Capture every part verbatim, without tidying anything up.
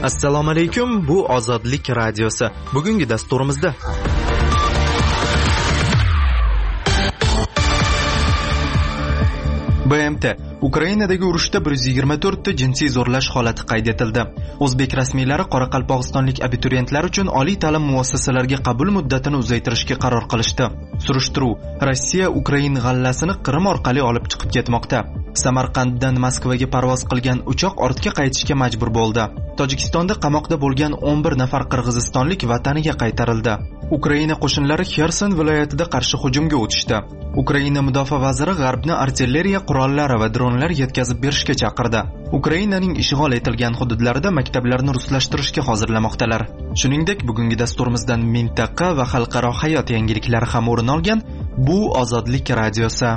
Assalomu alaykum, bu Ozodlik radiosi. Bugungi dasturimizda B M T Ukrainadagi urushda bir yuz yigirma to'rt ta jinsiy zo'rlash holati qayd etildi. O'zbek rasmiylari qoraqalpog'istonlik abituriyentlar uchun oliy ta'lim muassasalariga qabul muddatini uzaytirishga qaror qilishdi. Surishtiruv: Rossiya Ukraina g'allasini Qrim orqali olib chiqib ketmoqda. Samarqanddan Moskvaga parvoz qilgan uchoq ortga qaytishga majbur bo'ldi. Tojikistonda qamoqda bo'lgan o'n bir nafar qirg'izistonlik vataniga qaytarildi. Ukraina qo'shinlari Xerson viloyatida qarshi hujumga o'tishdi. Ukraina mudofaa vaziri G'arbni artilleriya qurollari va dronlar yetkazib berishga chaqirdi. Ukrainaning ishg'ol etilgan hududlarida maktablarni ruslashtirishga hozirlamoqdalar. Shuningdek, bugungi dasturimizdan mintaqa va xalqaro hayot yangiliklari ham o'rin olgan. Bu Ozodlik radiosi.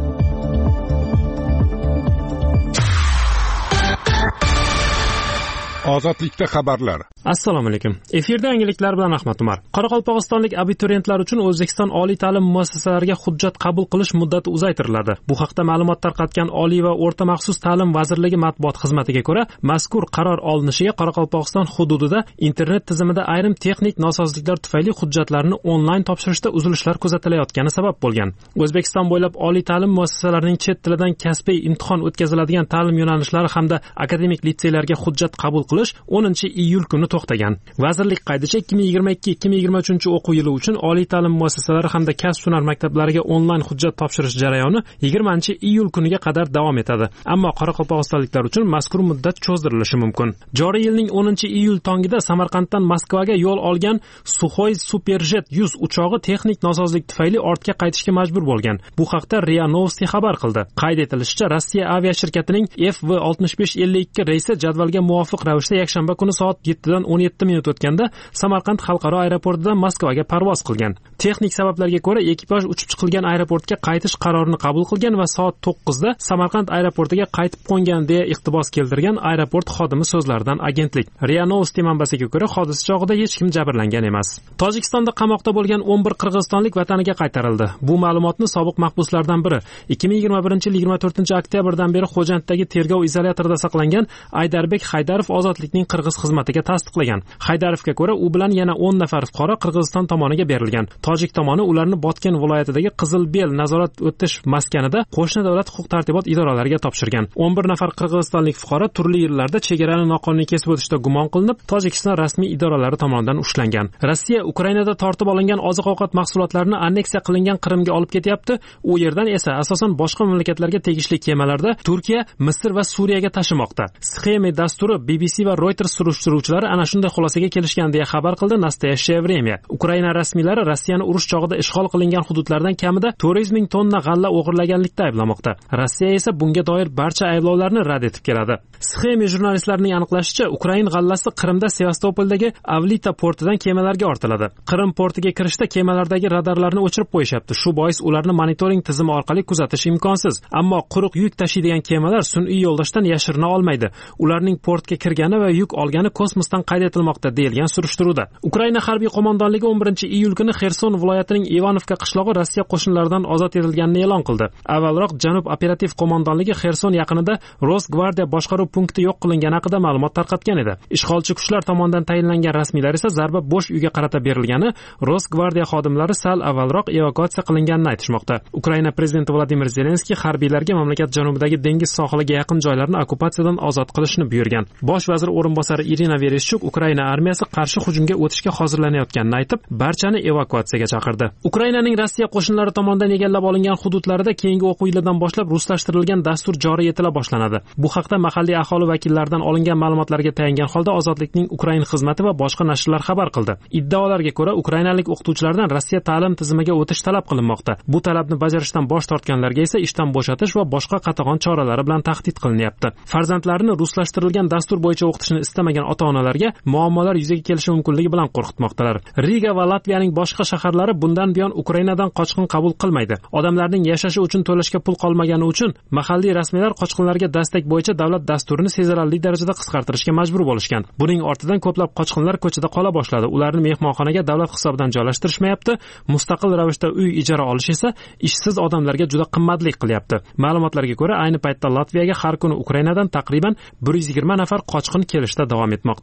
Ozodlikda xabarlar. Assalomu alaykum. Efirda yangiliklar bilan Ahmad Umar. Qoraqalpog'istonlik abituriyentlar uchun O'zbekiston oliy ta'lim muassasalariga hujjat qabul qilish muddati uzaytiriladi. Bu haqda ma'lumot tarqatgan Oliy va o'rta maxsus ta'lim vazirligi matbuot xizmatiga ko'ra, mazkur qaror olinishiga Qoraqalpog'iston hududida internet tizimida ayrim texnik nosozliklar tufayli hujjatlarni onlayn topshirishda uzilishlar kuzatilayotgani sabab bo'lgan. O'zbekiston bo'ylab oliy ta'lim muassasalarining chet tilidan kasbiy imtihon o'tkaziladigan ta'lim yo'nalishlari hamda akademik litseylarga hujjat qabul qilish o'ninchi iyul kuni to'xtagan. Vazirlik qaydishicha ikki ming yigirma ikki ikki ming yigirma uchinchi o'quv yili uchun oliy ta'lim muassasalari hamda kasb-hunar maktablariga onlayn hujjat topshirish jarayoni yigirmanchi iyul kuniga qadar davom etadi. Ammo qoraqalpog'istonliklar uchun mazkur muddat cho'zdirilishi mumkin. Joriy yilning o'ninchi iyul tongida Samarqanddan Moskvaga yo'l olgan Suxoy Superjet yuz uchog'i texnik nosozlik tufayli ortga qaytishga majbur bo'lgan. Bu haqda RIA Novosti xabar qildi. Qayd etilishicha, Rossiya aviashirkatining F V oltmish besh ellik ikki reysi jadvalga muvofiq ravishda yakshanba kuni soat yettidan o'n yetti minut o'tganda Samarqand xalqaro aeroportidan Moskvaga parvoz qilgan. Texnik sabablarga ko'ra ekipaj uchib chiqilgan aeroportga qaytish qarorini qabul qilgan va soat to'qqizda Samarqand aeroportiga qaytib qo'ngan deya iqtibos keltirgan aeroport xodimi so'zlaridan agentlik. RIA Novosti manbasiga ko'ra, hodisa chog'ida hech kim jabrlangan emas. Tojikistonda qamoqda bo'lgan o'n bir qirg'izistonlik vataniga qaytarildi. Bu ma'lumotni sobiq mahbuslardan biri ikki ming yigirma birinchi yil yigirma to'rtinchi oktyabrdan beri Xo'janddagi tergov izolyatorida saqlangan Aydarbek Haydarov ozodlikning qirg'iz xizmatiga tasdiqlagan. Haydarovga ko'ra, u bilan yana o'n nafar fuqaro Qirg'iziston tomoniga berilgan. Tojik tomoni ularni Botken viloyatidagi Qizilbel nazorat o'tish maskanida qo'shni davlat huquq-tartibot idoralariga topshirgan. o'n bir nafar qirg'izistonlik fuqaro turli yillarda chegarani noqonuniy kesib o'tishda gumon qilinib, Tojikiston rasmiy idoralari tomonidan ushlangan. Rossiya Ukrainada tortib olingan oziq-ovqat mahsulotlarini anneksiya qilingan Qrimga olib ketyapti. U yerdan esa asosan boshqa mamlakatlarga tegishli kemalarda Turkiya, Misr va Suriyaga tashimoqda. Sxema dasturi B B C va Reuters surishtiruvchilari ana shunday xulosaga kelishgan deya xabar qildi Nastoyashye время. Ukraina rasmiylari Rossiyani urush chog'ida ishg'ol qilingan hududlardan kamida to'rt yuz ming tonna g'alla o'g'irlaganlikda ayblamoqda. Rossiya esa bunga doir barcha ayblovlarni rad etib keladi. Sxema jurnalistlarining aniqlashicha, Ukraina g'allasi Qrimda Sevastopoldagi Avlita portidan kemalarga ortiladi. Qrim portiga kirishda kemalardagi radarlarni o'chirib qo'yishyapti. Shu bois ularni monitoring tizimi orqali kuzatish imkonsiz. Ammo quruq yuk tashiydigan kemalar sun'iy yo'ldoshdan yashirina olmaydi. Ularning portga kirgani va yuk olgani kosmosdan qayd etilmoqda deyilgan surishtiruvda. Ukraina harbiy qo'mondonligi o'n birinchi iyul kuni Xerson viloyatining Ivanovka qishlog'i Rossiya qo'shinlaridan ozod etilganini e'lon qildi. Avvalroq Janub operativ qo'mondonligi Xerson yaqinida Rosgvardiya boshqaruv punkti yo'q qilingani haqida ma'lumot tarqatgan edi. Ishg'olchi kuchlar tomonidan tayinlangan rasmiylar esa zarba bo'sh uyga qarata berilgani, Rosgvardiya xodimlari sal avvalroq evakuatsiya qilinganini aytishmoqda. Ukraina prezidenti Vladimir Zelenskiy harbiylarga mamlakat janubidagi dengiz sohiliga yaqin joylarni okkupatsiyadan ozod qilishni buyurgan. Bosh vazir o'rinbosari Irina Vereshchuk Ukraina armiyasi qarshi hujumga o'tishga hozirlanayotganini aytib, barchani evakuatsiyaga chaqirdi. Ukrainaning Rossiya qo'shinlari tomonidan egallab olingan hududlarida keyingi o'quv yilidan boshlab ruslashtirilgan dastur joriy etila boshlanadi. Bu haqda mahalliy aholi vakillaridan olingan ma'lumotlarga tayangan holda Ozodlikning Ukraina xizmati va boshqa nashrlar xabar qildi. Iddaolarga ko'ra, ukrainalik o'qituvchilardan Rossiya ta'lim tizimiga o'tish talab qilinmoqda. Bu talabni bajarishdan bosh tortganlarga esa ishdan bo'shatish va boshqa qatag'on choralari bilan tahdid qilinyapti. Farzandlarini ruslashtirilgan dastur bo'yicha o'qitishni istamagan ota-onalarga muammolar yuzaga kelishi mumkinligi bilan qo'rqitmoqdalar. Riga va Latviyaning boshqa shaharlari bundan buyon Ukrainadan qochqin qabul qilmaydi. Odamlarning yashashi uchun to'lashga pul qolmagani uchun mahalliy rasmiylar qochqinlarga dastak bo'yicha davlat dasturini sezilarli darajada qisqartirishga majbur bo'lishgan. Buning ortidan ko'plab qochqinlar ko'chada qola boshladi. Ularni mehmonxonaga davlat hisobidan joylashtirishmayapti. Mustaqil ravishda uy ijara olish esa ishsiz odamlarga juda qimmatlik qilyapti. Ma'lumotlarga ko'ra, ayni paytda Latviyaga har kuni Ukrainadan taqriban bir yuz yigirma nafar qochqin kelishda davom etmoqda.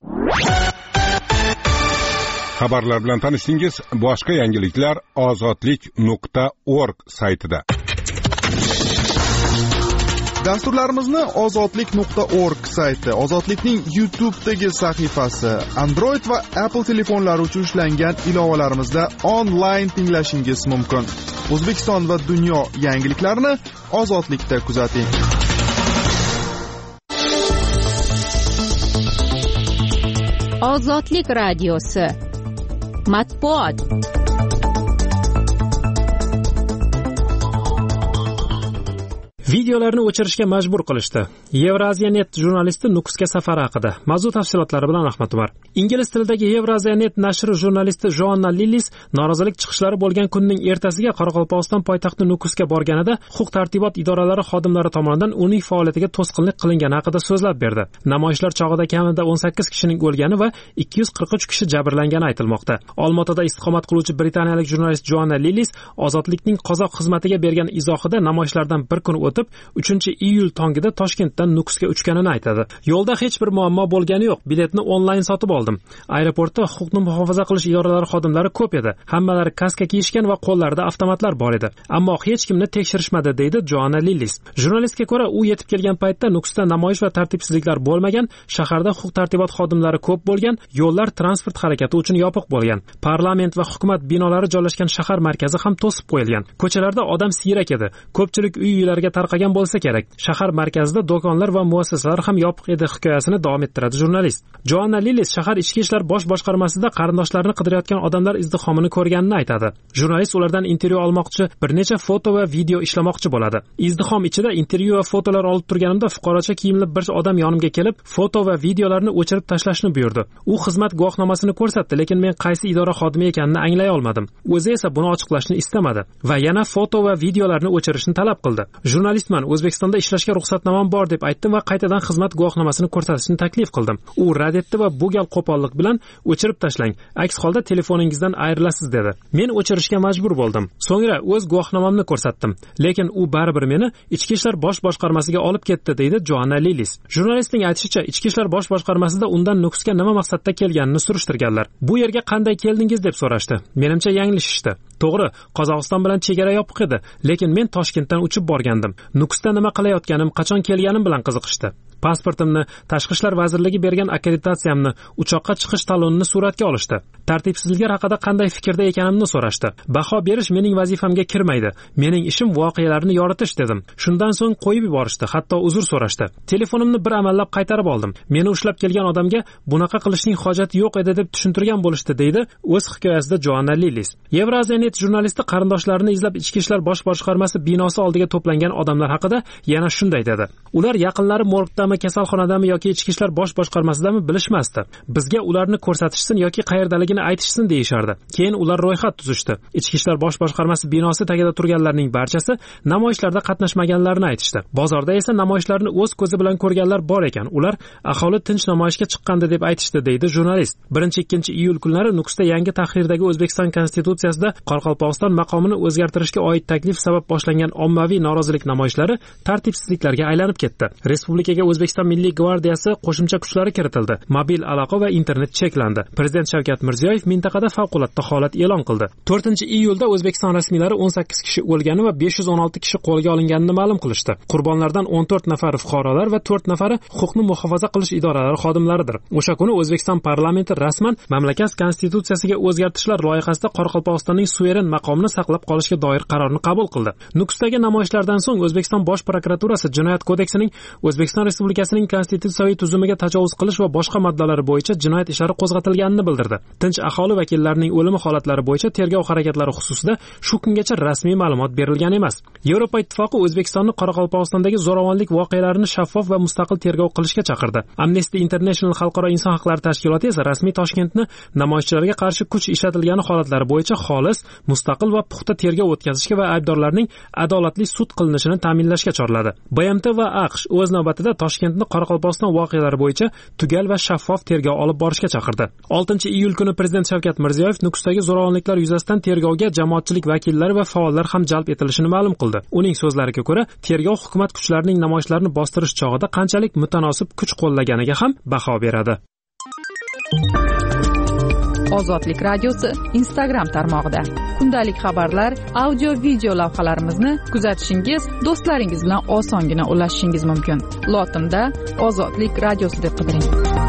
Xabarlar bilan tanishdingiz. Boshqa yangiliklar ozodlik nuqta org saytida. Dasturlarimizni ozodlik nuqta org sayti, Ozodlikning YouTube'dagi sahifasi, Android va Apple telefonlari uchun ishlangan ilovalarimizda onlayn tinglashingiz mumkin. O'zbekiston va dunyo yangiliklarini Ozodlikda kuzating. Ozodlik radiosi. Matbuot. Videolarni o'chirishga majbur qilishdi. Euraziyanet jurnalisti Nukusga safari haqida. Mavzu tafsilotlari bilan Ahmad Umar. Ingliz tilidagi Euraziyanet nashri jurnalisti Joanna Lillis norozilik chiqishlari bo'lgan kunning ertasiga Qoraqalpog'iston poytaxti Nukusga borganida huquq-tartibot idoralari xodimlari tomonidan uning faoliyatiga to'sqinlik qilingani haqida so'zlab berdi. Namoyishlar chog'ida kamida o'n sakkiz kishining o'lgani va ikki yuz qirq uch kishi jabrlangani aytilmoqda. Olmaotada istiqomat qiluvchi britaniyalik jurnalist Joanna Lillis Ozodlikning qozoq xizmatiga bergan izohida namoyishlardan bir kun o'tib uchinchi iyul tongida Toshkentdan Nukusga uchganini aytadi. Yo'lda hech bir muammo bo'lgani yo'q. Biletni onlayn sotib oldim. Aeroportda huquqni muhofaza qilish idoralari xodimlari ko'p edi. Hammalari kaska kiyishgan va qo'llarida avtomatlar bor edi. Ammo hech kimni tekshirishmadi, deydi Joanna Lillis. Jurnalistga ko'ra, u yetib kelgan paytda Nukusda namoyish va tartibsizliklar bo'lmagan, shaharda huquq-tartibot xodimlari ko'p bo'lgan, yo'llar transport harakati uchun yopiq bo'lgan. Parlament va hukumat binolari joylashgan shahar markazi ham to'sib qo'yilgan. Ko'chalarda odam siyrak edi. Ko'pchilik uy-uylarga tarqagan bo'lsa kerak. Shahar markazida do'konlar va muassasalar ham yopiq edi hikoyasini davom ettiradi jurnalist. Joanna Lillis shahar ichki ishlar bosh boshqarmasida qarindoshlarini qidirayotgan odamlar izdihomini ko'rganini aytadi. Jurnalist ulardan intervyu olmoqchi, bir necha foto va video ishlamoqchi bo'ladi. Izdihom ichida intervyu va fotolar olib turganimda fuqarocha kiyimli bir odam yonimga kelib, foto va videolarni o'chirib tashlashni buyurdi. U xizmat guvohnomasini ko'rsatdi, lekin men qaysi idora xodimi ekanini anglay olmadim. O'zi esa buni ochiqlashni istamadi va yana foto va videolarni o'chirishni talab qildi. Jurnalistman, O'zbekistonda ishlashga ruxsatnomam bor deb aytdim va qaytadan xizmat guvohnomasini ko'rsatishni taklif qildim. U rad etdi va bu gal qo'pollik bilan o'chirib tashlang. Aks holda telefoningizdan ayrilasiz dedi. Men o'chirishga majbur bo'ldim. So'ngra o'z guvohnomamni ko'rsatdim, lekin u baribir meni ichki ishlar bosh boshqarmasiga olib ketdi, deydi Joanna Lillis. Jurnalistning aytishicha, ichki ishlar bosh boshqarmasida undan Nukusga nima maqsadda kelganini surishtirganlar. Bu yerga qanday keldingiz deb so'rashdi. Menimcha yanglishishdi. To'g'ri, Qozog'iston bilan chegara yopiq edi, lekin men Toshkentdan uchib borgandim. Nukusda nima qilayotganim, qachon kelganim bilan qiziqishdi. Pasportimni, Tashqi ishlar vazirligi bergan akkreditatsiyamni, uchoqqa chiqish talonini suratga olishdi. Tartibsizliklar haqida qanday fikrda ekanimni so'rashdi. Baho berish mening vazifamga kirmaydi. Mening ishim voqealarni yoritish dedim. Shundan so'ng qo'yib yuborishdi, hatto uzr so'rashdi. Telefonimni bir amallab qaytarib oldim. Meni ushlab kelgan odamga bunaqa qilishning hojati yo'q edi deb tushuntirgan bo'lishdi, deydi o'z hikoyasida Joanna Lillis. Euraziyanet jurnalisti qarindoshlarini izlab ichki ishlar bosh boshqarmasi binosi oldiga to'plangan odamlar haqida yana shunday dedi. Ular yaqinlari morgdami, kasalxonadami yoki ichki ishlar bosh boshqarmasidami bilishmasdi. Bizga ularni ko'rsatishsin yoki qayerdaligini aytishsin deyishardi. Keyin ular ro'yxat tuzishdi. Ichki ishlar bosh boshqarmasi binosi tagida turganlarning barchasi namoyishlarda qatnashmaganlarini aytishdi. Bozorda esa namoyishlarni o'z ko'zi bilan ko'rganlar bor ekan. Ular aholi tinch namoyishga chiqqandi deb aytishdi, deydi jurnalist. birinchi ikkinchi iyul kunlari Nukusda yangi tahrirdagi O'zbekiston konstitutsiyasida Qoraqalpog'iston maqomini o'zgartirishga oid taklif sabab boshlangan ommaviy norozilik namoyishlari tartibsizliklarga aylanib ketdi. Respublikaga O'zbekiston Milliy gvardiyasi qo'shimcha kuchlari kiritildi. Mobil aloqa va internet cheklandi. Prezident Shavkat Mirziyoyev mintaqada favqulodda holat e'lon qildi. to'rtinchi iyulda O'zbekiston rasmiylari o'n sakkiz kishi o'lgani va besh yuz o'n olti kishi qo'lga olinganini ma'lum qilishdi. Qurbonlardan o'n to'rt nafari fuqarolar va to'rt nafari huquqni muhofaza qilish idoralari xodimlaridir. O'sha kuni O'zbekiston parlamenti rasman mamlakat konstitutsiyasiga o'zgartishlar loyihasida Qoraqalpog'istonning suveren maqomini saqlab qolishga doir qarorni qabul qildi. Nukusdagi namoyishlardan so'ng O'zbekiston bosh prokuraturasi Jinoyat kodeksining O'zbekiston Respublikasining konstitutsiyaviy tuzumiga tajovuz qilish va boshqa moddalari bo'yicha jinoyat ishlari qo'zg'atilganini bildirdi. Tinch aholi vakillarining o'limi holatlari bo'yicha tergov harakatlari xususida shu kungacha rasmiy ma'lumot berilgan emas. Yevropa Ittifoqi O'zbekistonni Qoraqalpog'istondagi zo'ravonlik voqealarini shaffof va mustaqil tergov qilishga chaqirdi. Amnesty International xalqaro inson haqlari tashkiloti esa rasmiy Toshkentni namoyishchilarga qarshi kuch ishlatilgani holatlari bo'yicha xolis, mustaqil va puxta tergov o'tkazishga va aybdorlarning adolatli sud qilinishini ta'minlashga chorladi. B M T va AQSh o'z navbatida Toshkentni Qoraqalpog'iston voqealari bo'yicha tugal va shaffof tergov olib borishga chaqirdi. oltinchi iyul kuni Prezident Shavkat Mirziyoyev Nukusdagi zo'ravonliklar yuzasidan tergovga jamoatchilik vakillari va faollar ham jalb etilishini ma'lum qildi. Uning so'zlariga ko'ra, tergov hukumat kuchlarining namoyishlarni bostirish chog'ida qanchalik mutanosib kuch qo'llaganiga ham baho beradi. Ozodlik radiosi Instagram tarmog'ida. Kundalik xabarlar, audio video lavhalarimizni kuzatishingiz, do'stlaringiz bilan osongina ulashishingiz mumkin. Lotinda Ozodlik radiosi deb qidiring.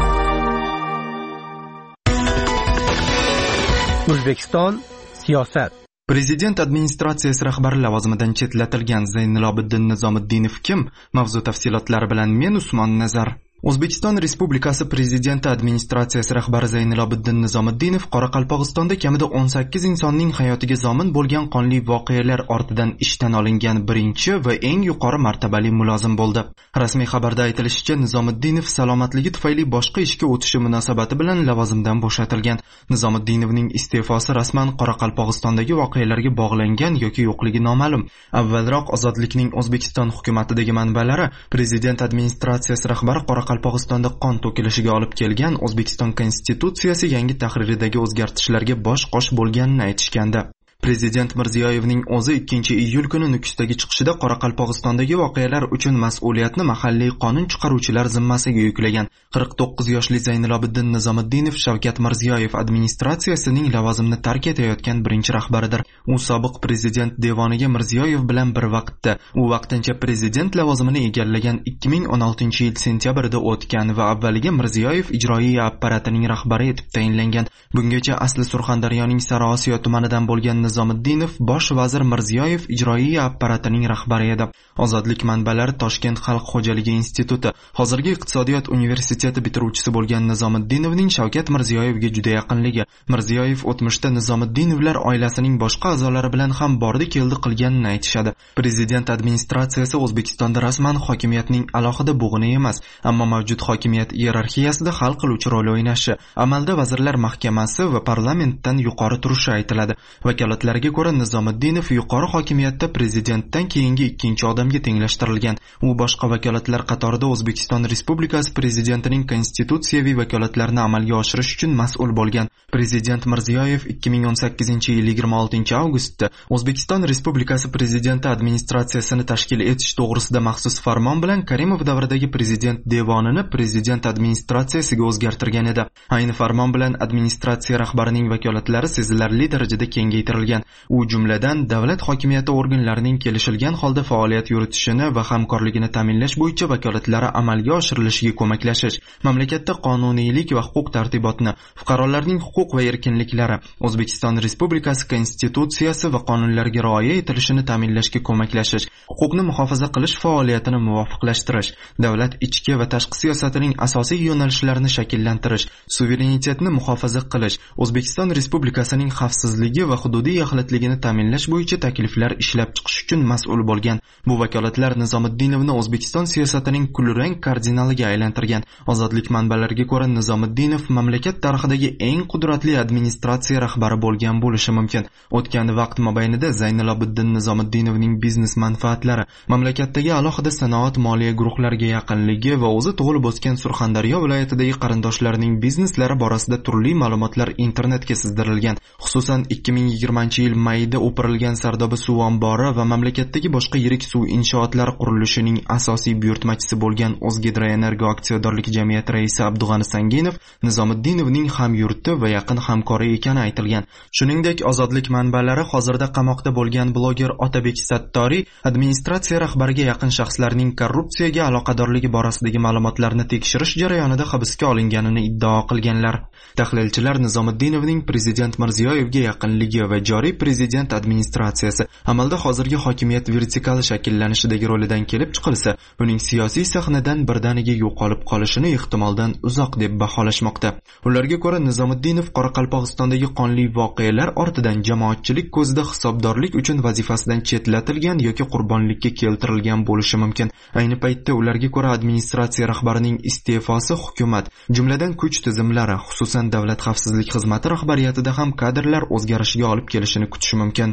O'zbekiston siyosat. Prezident administratsiyasi rahbari lavozimidan chetlatilgan Zaynilobiddin Nizomiddinov kim? Mavzu tafsilotlari bilan men Usmon Nazar. O'zbekiston Respublikasi Prezidenti administratsiyasi rahbari Zaynilobiddin Nizomiddinov Qoraqalpog'istonda kamida o'n sakkiz insonning hayotiga zomin bo'lgan qonli voqealar ortidan ishdan olingan birinchi va eng yuqori martabali mulozim bo'ldi. Rasmiy xabarda aytilishicha, Nizomiddinov salomatligi tufayli boshqa ishga o'tishi munosabati bilan lavozimdan bo'shatilgan. Nizomiddinovning iste'fosi rasman Qoraqalpog'istondagi voqealarga bog'langan yoki yo'qligi noma'lum. Avvalroq Ozodlikning O'zbekiston hukumatidagi manbalari Prezident administratsiyasi rahbari Qoraqalpog'istonda qon to'kilishiga olib kelgan O'zbekiston Konstitutsiyasi yangi tahriridagi o'zgartishlarga bosh-qosh bo'lganini aytishgandi. Prezident Mirziyoyevning o'zi ikkinchi iyul kuni Nukusdagi chiqishida Qoraqalpog'istondagi voqealar uchun mas'uliyatni mahalliy qonun chiqaruvchilar zimmasiga yuklagan. qirq to'qqiz yoshli Zaynilobiddin Nizomiddinov Shavkat Mirziyoyev administratsiyasining lavozimni tark etayotgan birinchi rahbaridir. U sobiq prezident devoniga Mirziyoyev bilan bir vaqtda, u vaqtincha prezident lavozimini egallagan ikki ming o'n oltinchi yil sentyabrida o'tgan va avvaliga Mirziyoyev ijroiya apparatining rahbari etib tayinlangan. Bungacha asli Surxondaryoning Sariosiyo tumanidan bo'lgan Nizomiddinov bosh vazir Mirziyoyev ijroiya apparatining rahbari edi. Ozodlik manbalari Toshkent xalq xo'jaligi instituti, hozirgi iqtisodiyot universiteti bitiruvchisi bo'lgan Nizomiddinovning Shavkat Mirziyoyevga juda yaqinligi, Mirziyoyev o'tmishda Nizomiddinovlar oilasining boshqa a'zolari bilan ham bordi-keldi qilganini aytishadi. Prezident administratsiyasi O'zbekistonda rasman hokimiyatning alohida bo'g'ini emas, ammo mavjud hokimiyat iyerarxiyasida hal qiluvchi rol o'ynashi, amalda vazirlar mahkamasi va parlamentdan yuqori turishi aytiladi. Vakolatlarga ko'ra Nizomiddinov yuqori hokimiyatda prezidentdan keyingi ikkinchi odamga tenglashtirilgan. U boshqa vakolatlar qatorida O'zbekiston Respublikasi prezidentining konstitutsiyaviy vakolatlarini amalga oshirish uchun mas'ul bo'lgan. Prezident Mirziyoyev ikki ming o'n sakkizinchi yil yigirma oltinchi avgustda O'zbekiston Respublikasi prezidenti administratsiyasini tashkil etish to'g'risida maxsus farmon bilan Karimov davridagi prezident devonini prezident administratsiyasiga o'zgartirgan edi. Ayni farmon bilan administratsiya rahbarining vakolatlari sezilarli darajada kengaytirilgan. U jumladan davlat hokimiyati organlarining kelishilgan holda faoliyat yuritishini va hamkorligini ta'minlash bo'yicha vakolatlari amalga oshirilishiga ko'maklashish, mamlakatda qonuniylik va huquq tartibotni, fuqarolarning huquq va erkinliklari, O'zbekiston Respublikasi konstitutsiyasi va qonunlariga rioya etilishini ta'minlashga ko'maklashish, huquqni muhofaza qilish faoliyatini muvofiqlashtirish, davlat ichki va tashqi siyosatining asosiy yo'nalishlarini shakllantirish, suverenitetni muhofaza qilish, O'zbekiston Respublikasining xavfsizligi va hududiy yaxlitligini ta'minlash bo'yicha takliflar ishlab chiqish uchun mas'ul bo'lgan. Bu vakolatlar Nizomiddinovni O'zbekiston siyosatining kulrang kardinaliga aylantirgan. Ozodlik manbalariga ko'ra Nizomiddinov mamlakat tarixidagi eng qudratli administratsiya rahbari bo'lgan bo'lishi mumkin. O'tgan vaqt mobaynida Zaynilobiddin Nizomiddinovning biznes manfaatlari, mamlakatdagi alohida sanoat moliya guruhlariga yaqinligi va o'zi tug'ilib o'sgan Surxondaryo viloyatidagi qarindoshlarining bizneslari borasida turli ma'lumotlar internetga sizdirilgan. Xususan ikki ming yigirmanchi yil mayida o'pirilgan Sardoba suv ombori va mamlakatdagi boshqa yirik suv inshootlari qurilishining asosiy buyurtmachisi bo'lgan O'zgidroenergo aksiyadorlik jamiyati raisi Abdug'ani Sanginov Nizomiddinovning hamyurti va yaqin hamkori ekani aytilgan. Shuningdek, Ozodlik manbalari hozirda qamoqda bo'lgan bloger Otabek Sattoriy administratsiya rahbariga yaqin shaxslarning korrupsiyaga aloqadorligi borasidagi ma'lumotlarni tekshirish jarayonida hibsga olinganini iddao qilganlar. Tahlilchilar Nizomiddinovning prezident Mirziyoyevga yaqinligi va joriy prezident administratsiyasi amalda hozirgi hokimiyat vertikali shakllanishidagi rolidan kelib chiqilsa, uning siyosiy sahnadan birdaniga yo'qolib qolishini ehtimoldan uzoq deb baholashmoqda. Ularga ko'ra Nizomiddinov Qoraqalpog'istondagi qonli voqealar ortidan jamoatchilik ko'zida hisobdorlik uchun vazifasidan chetlatilgan yoki qurbonlikka keltirilgan bo'lishi mumkin. Ayni paytda ularga ko'ra administratsiya rahbarining iste'fosi hukumat, jumladan kuch tizimlari, xususan davlat xavfsizlik xizmati rahbariyatida ham kadrlar o'zgarishiga olib kelishini kutish mumkin.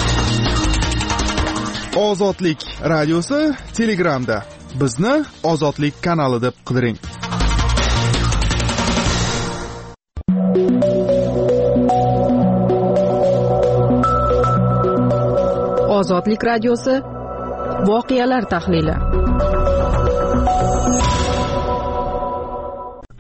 Ozodlik radiosi Telegramda. Bizni Ozodlik kanali deb qidiring. Ozodlik radiosi voqealar tahlili.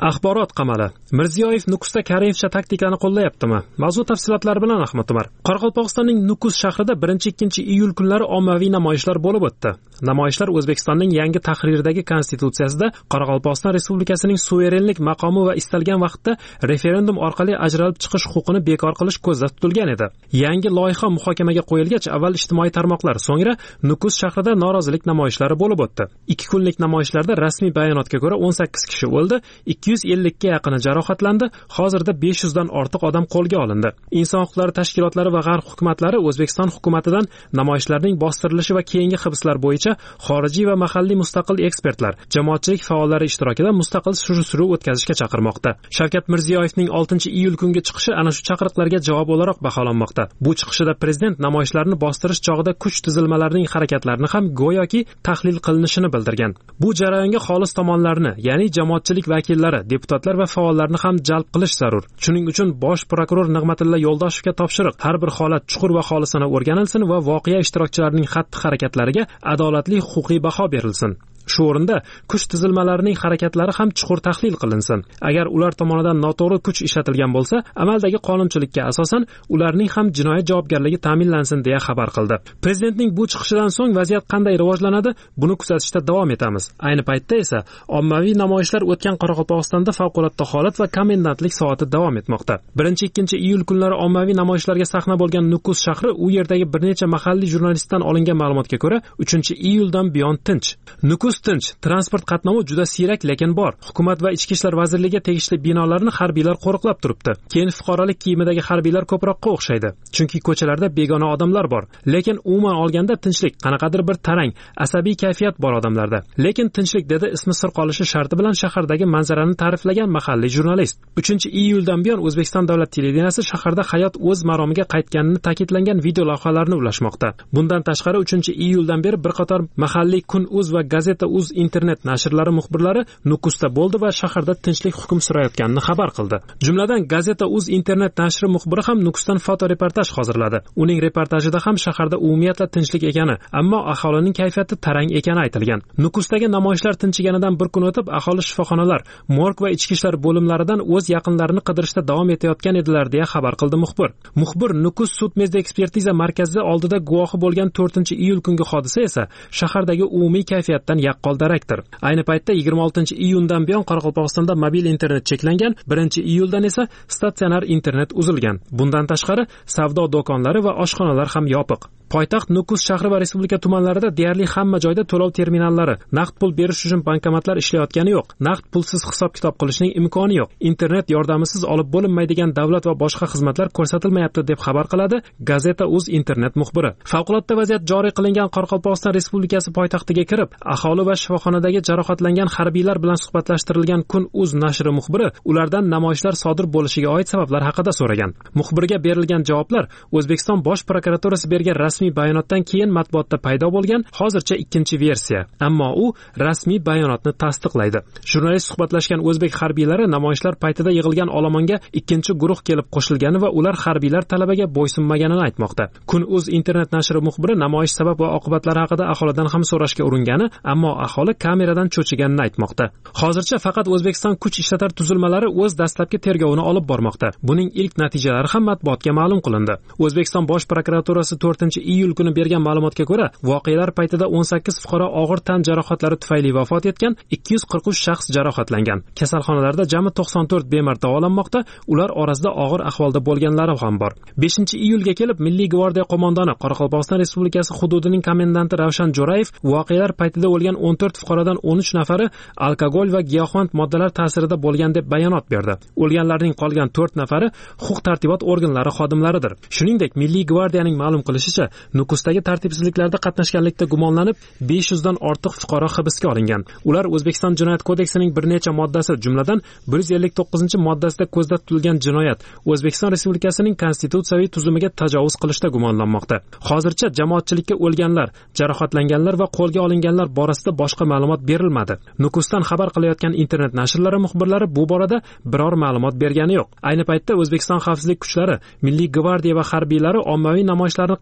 Axborot qamali. Mirziyoyev Nukusda Kariyevcha taktikani qo'llayaptimi? Mavzu tafsilotlari bilan Ahmad Umar. Qoraqalpog'istonning Nukus shahrida birinchi ikkinchi iyul kunlari ommaviy namoyishlar bo'lib o'tdi. Namoyishlar O'zbekistonning yangi tahrirdagi konstitutsiyasida Qoraqalpog'iston Respublikasining suverenlik maqomi va istalgan vaqtda referendum orqali ajralib chiqish huquqini bekor qilish ko'zda tutilgan edi. Yangi loyiha muhokamaga qo'yilgach, avval ijtimoiy tarmoqlar, so'ngra Nukus shahrida norozilik namoyishlari bo'lib o'tdi. ikki kunlik namoyishlarda rasmiy bayonotga ko'ra o'n sakkiz kishi o'ldi, ikki yuz ellik ga yaqini jarohatlandi, hozirda besh yuz dan ortiq odam qo'lga olindi. Inson huquqlari tashkilotlari va g'arb hukumatlari O'zbekiston hukumatidan namoyishlarning bostirilishi va keyingi hibslar bo'yicha xorijiy va mahalliy mustaqil ekspertlar, jamoatchilik faollari ishtirokida mustaqil surishtiruv o'tkazishga chaqirmoqda. Shavkat Mirziyoyevning oltinchi iyul kungi chiqishi ana shu chaqiriqlarga javob o'laroq baholanmoqda. Bu chiqishida prezident namoyishlarni bostirish chog'ida kuch tuzilmalarining harakatlarini ham go'yoki tahlil qilinishini bildirgan. Bu jarayonga xolis tomonlarni, ya'ni jamoatchilik vakillari, deputatlar va faollarni ham jalb qilish zarur. Shuning uchun bosh prokuror Nig'matilla Yo'ldoshevga topshiriq: har bir holat chuqur va xolisona o'rganilsin va voqea ishtirokchilarining xatti-harakatlariga adolatli huquqiy baho berilsin. Shu o'rinda kuch tuzilmalarining harakatlari ham chuqur tahlil qilinsin. Agar ular tomonidan noto'g'ri kuch ishlatilgan bo'lsa, amaldagi qonunchilikka asosan ularning ham jinoyat javobgarligi ta'minlansin deya xabar qildi. Prezidentning bu chiqishidan so'ng vaziyat qanday rivojlanadi, buni kuzatishda davom etamiz. Ayni paytda esa ommaviy namoyishlar o'tgan Qoraqalpog'istonda favqulodda holat va komendantlik soati davom etmoqda. birinchi ikkinchi iyul kunlari ommaviy namoyishlarga sahna bo'lgan Nukus shahri u yerdagi bir necha mahalliy jurnalistdan olingan ma'lumotga ko'ra uchinchi iyuldan buyon tinch. Nukus tinch, transport qatnovi juda siyrak lekin bor. Hukumat va ichki ishlar vazirligiga tegishli binolarni harbiylar qo'riqlab turibdi. Keyin fuqarolik kiyimidagi harbiylar ko'proqqa o'xshaydi. Chunki ko'chalarda begona odamlar bor. Lekin umuman olganda tinchlik, qanaqadir bir tarang, asabiy kayfiyat bor odamlarda. Lekin tinchlik dedi ismi sir qolishi sharti bilan shahardagi manzarani ta'riflagan mahalliy jurnalist. uchinchi iyuldan buyon O'zbekiston davlat televideniyasi shaharda hayot o'z maromiga qaytganini ta'kidlangan video lavhalarni ulashmoqda. Bundan tashqari uchinchi iyuldan beri bir qator mahalliy Kun.uz va Gazeta uz internet nashrlari muxbirlari Nukusda bo'ldi va shaharda tinchlik hukm surayotganini xabar qildi. Jumladan Gazeta uz internet nashri muxbiri ham Nukusdan fotoreportaj hozirladi. Uning reportajida ham shaharda umumiyatla tinchlik ekani, ammo aholining kayfiyati tarang ekani aytilgan. Nukusdagi namoyishlar tinchiganidan bir kun o'tib, aholi shifoxonalar, morg va ichki ishlar bo'limlaridan o'z yaqinlarini qidirishda davom etayotgan edilar deya xabar qildi muxbir. Muxbir Nukus sud-medya ekspertiza markazida oldida guvohi bo'lgan to'rtinchi iyul kungi hodisa esa shahardagi umumiy kayfiyatdan yaqqol darakdir. Ayni paytda yigirma oltinchi iyundan buyon Qoraqalpog'istonda mobil internet cheklangan, birinchi iyuldan esa statsionar internet uzilgan. Bundan tashqari savdo do'konlari va oshxonalar ham yopiq. Poytaxt Nukus shahri va respublika tumanlarida deyarli hamma joyda to'lov terminallari, naqd pul berish uchun bankomatlar ishlayotgani yo'q. Naqd pulsiz hisob-kitob qilishning imkoni yo'q. Internet yordamisiz olib bo'linmaydigan davlat va boshqa xizmatlar ko'rsatilmayapti deb xabar qiladi Gazeta uz internet muxbiri. Favqulodda vaziyat joriy qilingan Qoraqalpog'iston Respublikasi poytaxtiga kirib, aholi va shifoxonadagi jarohatlangan harbiylar bilan suhbatlashtirilgan Kun.uz nashri muxbiri ulardan namoyishlar sodir bo'lishiga oid sabablar haqida so'ragan. Muxbirga berilgan javoblar O'zbekiston bosh prokuraturasi bergan rasmiy bayonotdan keyin matbuotda paydo bo'lgan hozircha ikkinchi versiya. Ammo u rasmiy bayonotni tasdiqlaydi. Jurnalist suhbatlashgan o'zbek harbiylari namoyishlar paytida yig'ilgan olomonga ikkinchi guruh kelib qo'shilgani va ular harbiylar talabiga bo'ysunmaganini aytmoqda. Kun.uz internet nashri muxbiri namoyish sabab va oqibatlari haqida aholidan ham so'rashga uringani, ammo aholi kameradan cho'chiganini aytmoqda. Hozircha faqat O'zbekiston kuch ishlatar tuzilmalari o'z dastlabki tergovini olib bormoqda. Buning ilk natijalari ham matbuotga ma'lum qilindi. O'zbekiston bosh prokuraturasi to'rtinchi iyul kuni bergan ma'lumotga ko'ra, voqealar paytida o'n sakkiz fuqaro og'ir tan jarohatlari tufayli vafot etgan, ikki yuz qirq uch shaxs jarohatlangan. Kasalxonalarda jami to'qson to'rt bemor davolanmoqda, ular orasida og'ir ahvolda bo'lganlari ham bor. beshinchi iyulga kelib Milliy gvardiya qo'mondoni Qoraqalpog'iston Respublikasi hududining komendanti Ravshan Jo'rayev voqealar paytida o'lgan o'n to'rt fuqarodan o'n uch nafari alkogol va giyohvand moddalar ta'sirida bo'lgan deb bayonot berdi. O'lganlarning qolgan to'rt nafari huquq-tartibot organlari xodimlaridir. Shuningdek, Milliy gvardiyaning ma'lum qilishicha, Nukusdagi tartibsizliklarda qatnashganlikda gumonlanib besh yuz dan ortiq fuqaro hibsga olingan. Ular O'zbekiston Jinoyat kodeksining bir necha moddasi, jumladan bir yuz ellik to'qqizinchi moddasida ko'zda tutilgan jinoyat O'zbekiston Respublikasining konstitutsiyaviy tuzumiga tajovuz qilishda gumonlanmoqda. Hozircha jamoatchilikka o'lganlar, jarohatlanganlar va qo'lga olinganlar borasida boshqa ma'lumot berilmadi. Nukusdan xabar qilayotgan internet nashrlari muxbirlari bu borada biror ma'lumot bergani yo'q. Ayni paytda O'zbekiston xavfsizlik kuchlari, Milliy gvardiya va harbiylari ommaviy namoyishlarni qanday bosib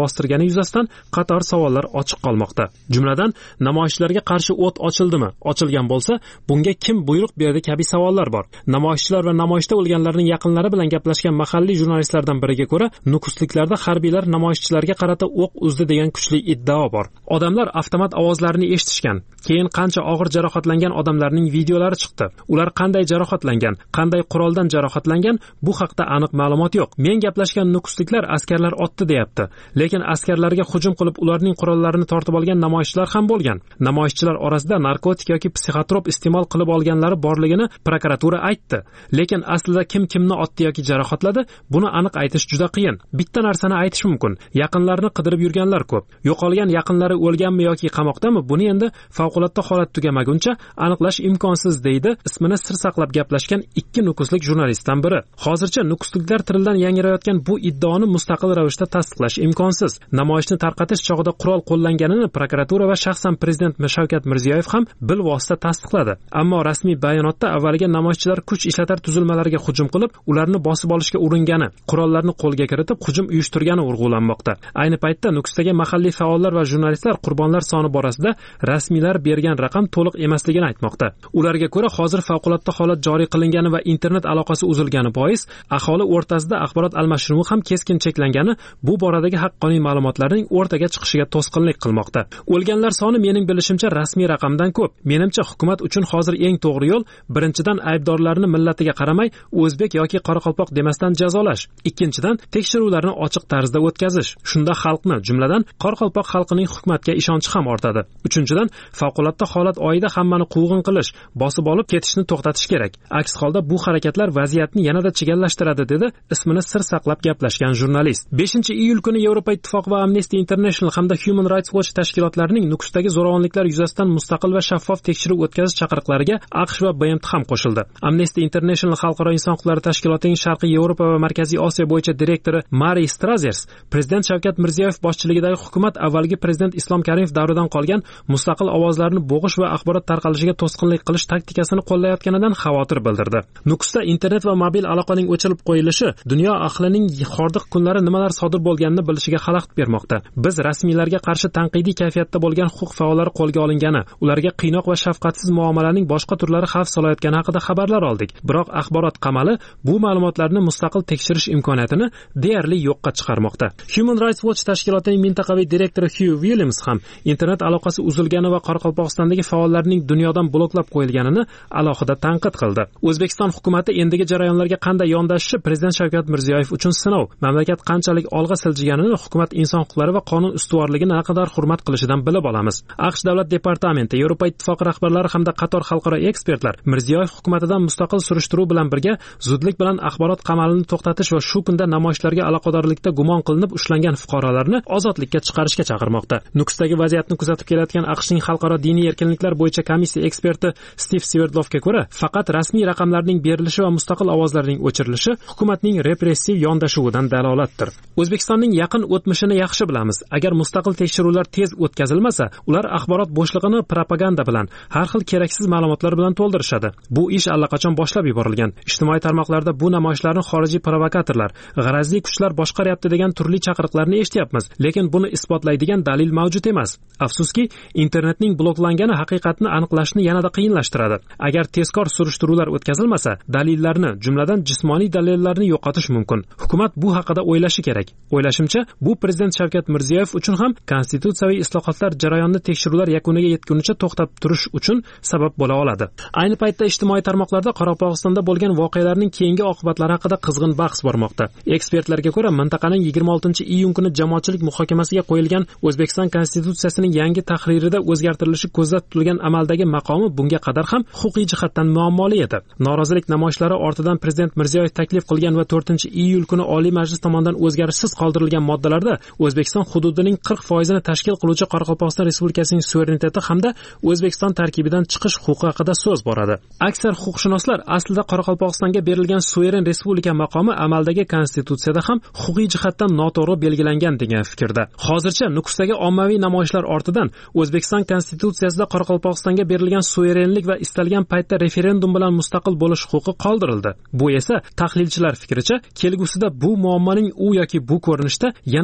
bostirgani yuzasidan qator savollar ochiq qolmoqda. Jumladan, namoyishchilarga qarshi o't ochildimi? Ochilgan bo'lsa, bunga kim buyruq berdi kabi savollar bor. Namoyishchilar va namoyishda o'lganlarning yaqinlari bilan gaplashgan mahalliy jurnalistlardan biriga ko'ra, Nukusliklarda harbiylar namoyishchilarga qarata o'q uzdi degan kuchli iddao bor. Odamlar avtomat ovozlarini eshitishgan. Keyin qancha og'ir jarohatlangan odamlarning videolari chiqdi. Ular qanday jarohatlangan, qanday quroldan jarohatlangan, bu haqda aniq ma'lumot yo'q. Men gaplashgan nukusliklar askarlar otdi deyapti. Lekin askarlarga hujum qilib ularning qurollarini tortib olgan namoyishchilar ham bo'lgan. Namoyishchilar orasida narkotik yoki psixotrop iste'mol qilib olganlari borligini prokuratura aytdi. Lekin aslida kim kimni otdi yoki jarohatladi, buni aniq aytish juda qiyin. Bitta narsani aytish mumkin. Yaqinlarini qidirib yurganlar ko'p. Yo'qolgan yaqinlari o'lganmi yoki qamoqdami, buni endi favqulodda holat tugamaguncha aniqlash imkonsiz, deydi ismini sir saqlab gaplashgan ikki nukuslik jurnalistdan biri. Hozircha nukusliklar tilidan yangrayotgan bu iddaoni mustaqil ravishda tasdiqlash imkonsiz. Namoyishni tarqatish chog'ida qurol qo'llanganini prokuratura va shaxsan prezident Shavkat Mirziyoyev ham bilvosita tasdiqladi. Ammo rasmiy bayonotda avvaliga namoyishchilar kuch ishlatar tuzilmalariga hujum qilib, ularni bosib olishga uringani, qurollarni qo'lga kiritib hujum uyushtirgani urg'ulanmoqda. Ayni paytda Nukusdagi mahalliy faollar va jurnalistlar qurbonlar soni borasida rasmiylar bergan raqam to'liq emasligini aytmoqda. Ularga ko'ra, hozir favqulodda holat joriy qilingani va internet aloqasi uzilgani bois aholi o'rtasida axborot almashinuvi ham keskin cheklangani bu boradagi haqqoniy ma'lumotlarning o'rtaga chiqishiga to'sqinlik qilmoqda. O'lganlar soni mening bilishimcha rasmiy raqamdan ko'p. Menimcha hukumat uchun hozir eng to'g'ri yo'l birinchidan aybdorlarni millatiga qaramay o'zbek yoki qoraqalpoq demasdan jazolash. Ikkinchidan tekshiruvlarni ochiq tarzda o'tkazish. Shunda xalqni, jumladan qoraqalpoq xalqining hukumatga ishonchi ham ortadi. Uchinchidan favqulodda holat oyida hammani quvg'in qilish, bosib olib ketishni to'xtatish kerak. Aks holda bu harakatlar vaziyatni yanada chigallashtiradi, dedi ismini sir saqlab gaplashgan jurnalist. beshinchi iyul kuni Yevropa Ittifoqi va Amnesty International hamda Human Rights Watch tashkilotlarining Nukusdagi zo'ravonliklar yuzasidan mustaqil va shaffof tekshiruv o'tkazish chaqiriqlariga AQSh va B M T ham qo'shildi. Amnesty International xalqaro inson huquqlari tashkilotining Sharqiy Yevropa va Markaziy Osiyo bo'yicha direktori Mari Strazers prezident Shavkat Mirziyoyev boshchiligidagi hukumat avvalgi prezident Islom Karimov davridan qolgan mustaqil ovozlarni bo'g'ish va axborot tarqalishiga to'sqinlik qilish taktikasini qo'llayotganidan xavotir bildirdi. Nukusda internet va mobil aloqaning o'chirib qo'yilishi dunyo ahlining hordiq kunlari nimalar sodir bo'lganini bilishiga xalaqit bermoqda. Biz rasmiylarga qarshi tanqidiy kayfiyatda bo'lgan huquq faollari qo'lga olingani, ularga qiynoq va shafqatsiz muomalaning boshqa turlari xavf solayotgani haqida xabarlar oldik. Biroq axborot qamali bu ma'lumotlarni mustaqil tekshirish imkoniyatini deyarli yo'qqa chiqarmoqda. Human Rights Watch tashkilotining mintaqaviy direktori Hugh Williams ham internet aloqasi uzilgani va Qoraqalpog'istondagi faollarning dunyodan bloklab qo'yilganini alohida tanqid qildi. O'zbekiston hukumatı endigi jarayonlarga qanday yondashishi prezident Shavkat Mirziyoyev uchun sinov. Mamlakat qanchalik olg'a siljiganini hukumat inson huquqlari va qonun ustuvorligini naqadar hurmat qilishidan bilib olamiz. AQSh davlat departamenti, Yevropa Ittifoqi rahbarlari hamda qator xalqaro ekspertlar Mirziyoyev hukumatidan mustaqil surishtiruv bilan birga zudlik bilan axborot qamalini to'xtatish va shu kunda namoyishlarga aloqadorlikda gumon qilinib ushlangan fuqarolarni ozodlikka chiqarishga chaqirmoqda. Nukusdagi vaziyatni kuzatib kelayotgan AQShning xalqaro diniy erkinliklar bo'yicha komissiya eksperti Steve Sverdlovga ko'ra, faqat rasmiy raqamlarning berilishi va mustaqil ovozlarning o'chirilishi hukumatning repressiv yondashuvidan dalolatdir. O'zbekistonning yaqin o'tmishini yaxshi bilamiz. Agar mustaqil tekshiruvlar tez o'tkazilmasa, ular axborot bo'shlig'ini propaganda bilan, har xil keraksiz ma'lumotlar bilan to'ldirishadi. Bu ish allaqachon boshlab yuborilgan. Ijtimoiy tarmoqlarda bu namoyishlarni xorijiy provokatorlar, g'arazli kuchlar boshqaryapti degan turli chaqiriqlarni eshityapmiz, lekin buni isbotlaydigan dalil mavjud emas. Afsuski, internetning bloklangani haqiqatni aniqlashni yanada qiyinlashtiradi. Agar tezkor surishtiruvlar o'tkazilmasa, dalillarni, jumladan jismoniy dalillarni yo'qotish mumkin. Hukumat bu haqida o'ylashi kerak. O'ylashimcha, bu prezident Shavkat Mirziyoyev uchun ham konstitutsiyaviy islohotlar jarayonini tekshiruvlar yakuniga yetgunicha to'xtab turish uchun sabab bo'la oladi. Ayni paytda ijtimoiy tarmoqlarda Qoraqalpog'istonda bo'lgan voqealarning keyingi oqibatlari haqida qizg'in bahs bormoqda. Ekspertlarga ko'ra, mintaqaning yigirma oltinchi iyun kuni jamoatchilik muhokamasiga qo'yilgan O'zbekiston konstitutsiyasining yangi tahririda o'zgartirilishi ko'zda tutilgan amaldagi maqomi bunga qadar ham huquqiy jihatdan muammoli edi. Norozilik namoyishlari ortidan prezident Mirziyoyev taklif qilgan va to'rtinchi iyul kuni Oliy Majlis tomonidan o'zgarishsiz qoldirilgan moddalarda O'zbekiston hududining qirq foizini tashkil qiluvchi Qoraqalpog'iston Respublikasining suvereniteti hamda O'zbekiston tarkibidan chiqish huquqi haqida so'z boradi. Aksar huquqshunoslar aslida Qoraqalpog'istonga berilgan suveren respublika maqomi amaldagi konstitutsiyada ham huquqiy jihatdan noto'g'ri belgilangan degan fikrda. Hozircha Nukusdagi ommaviy namoyishlar ortidan O'zbekiston konstitutsiyasida Qoraqalpog'istonga berilgan suverenlik va istalgan paytda referendum bilan mustaqil bo'lish huquqi qoldirildi. Bu esa tahlilchilar fikricha kelgusida bu muammoning u yoki bu ko'rinishda yana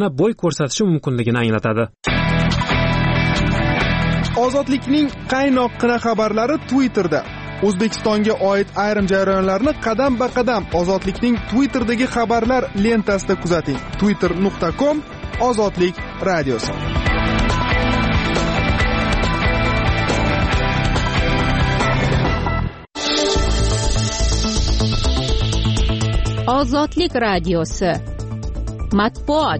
yagona bo'y ko'rsatishi mumkinligini anglatadi. Ozodlikning qaynoqqina xabarlari Twitterda. O'zbekistonga oid ayrim jarayonlarni qadam-ba-qadam Ozodlikning Twitterdagi xabarlar lentasida kuzating. twitter nuqta com Ozodlik radiosi. Ozodlik radiosi. Matbuot.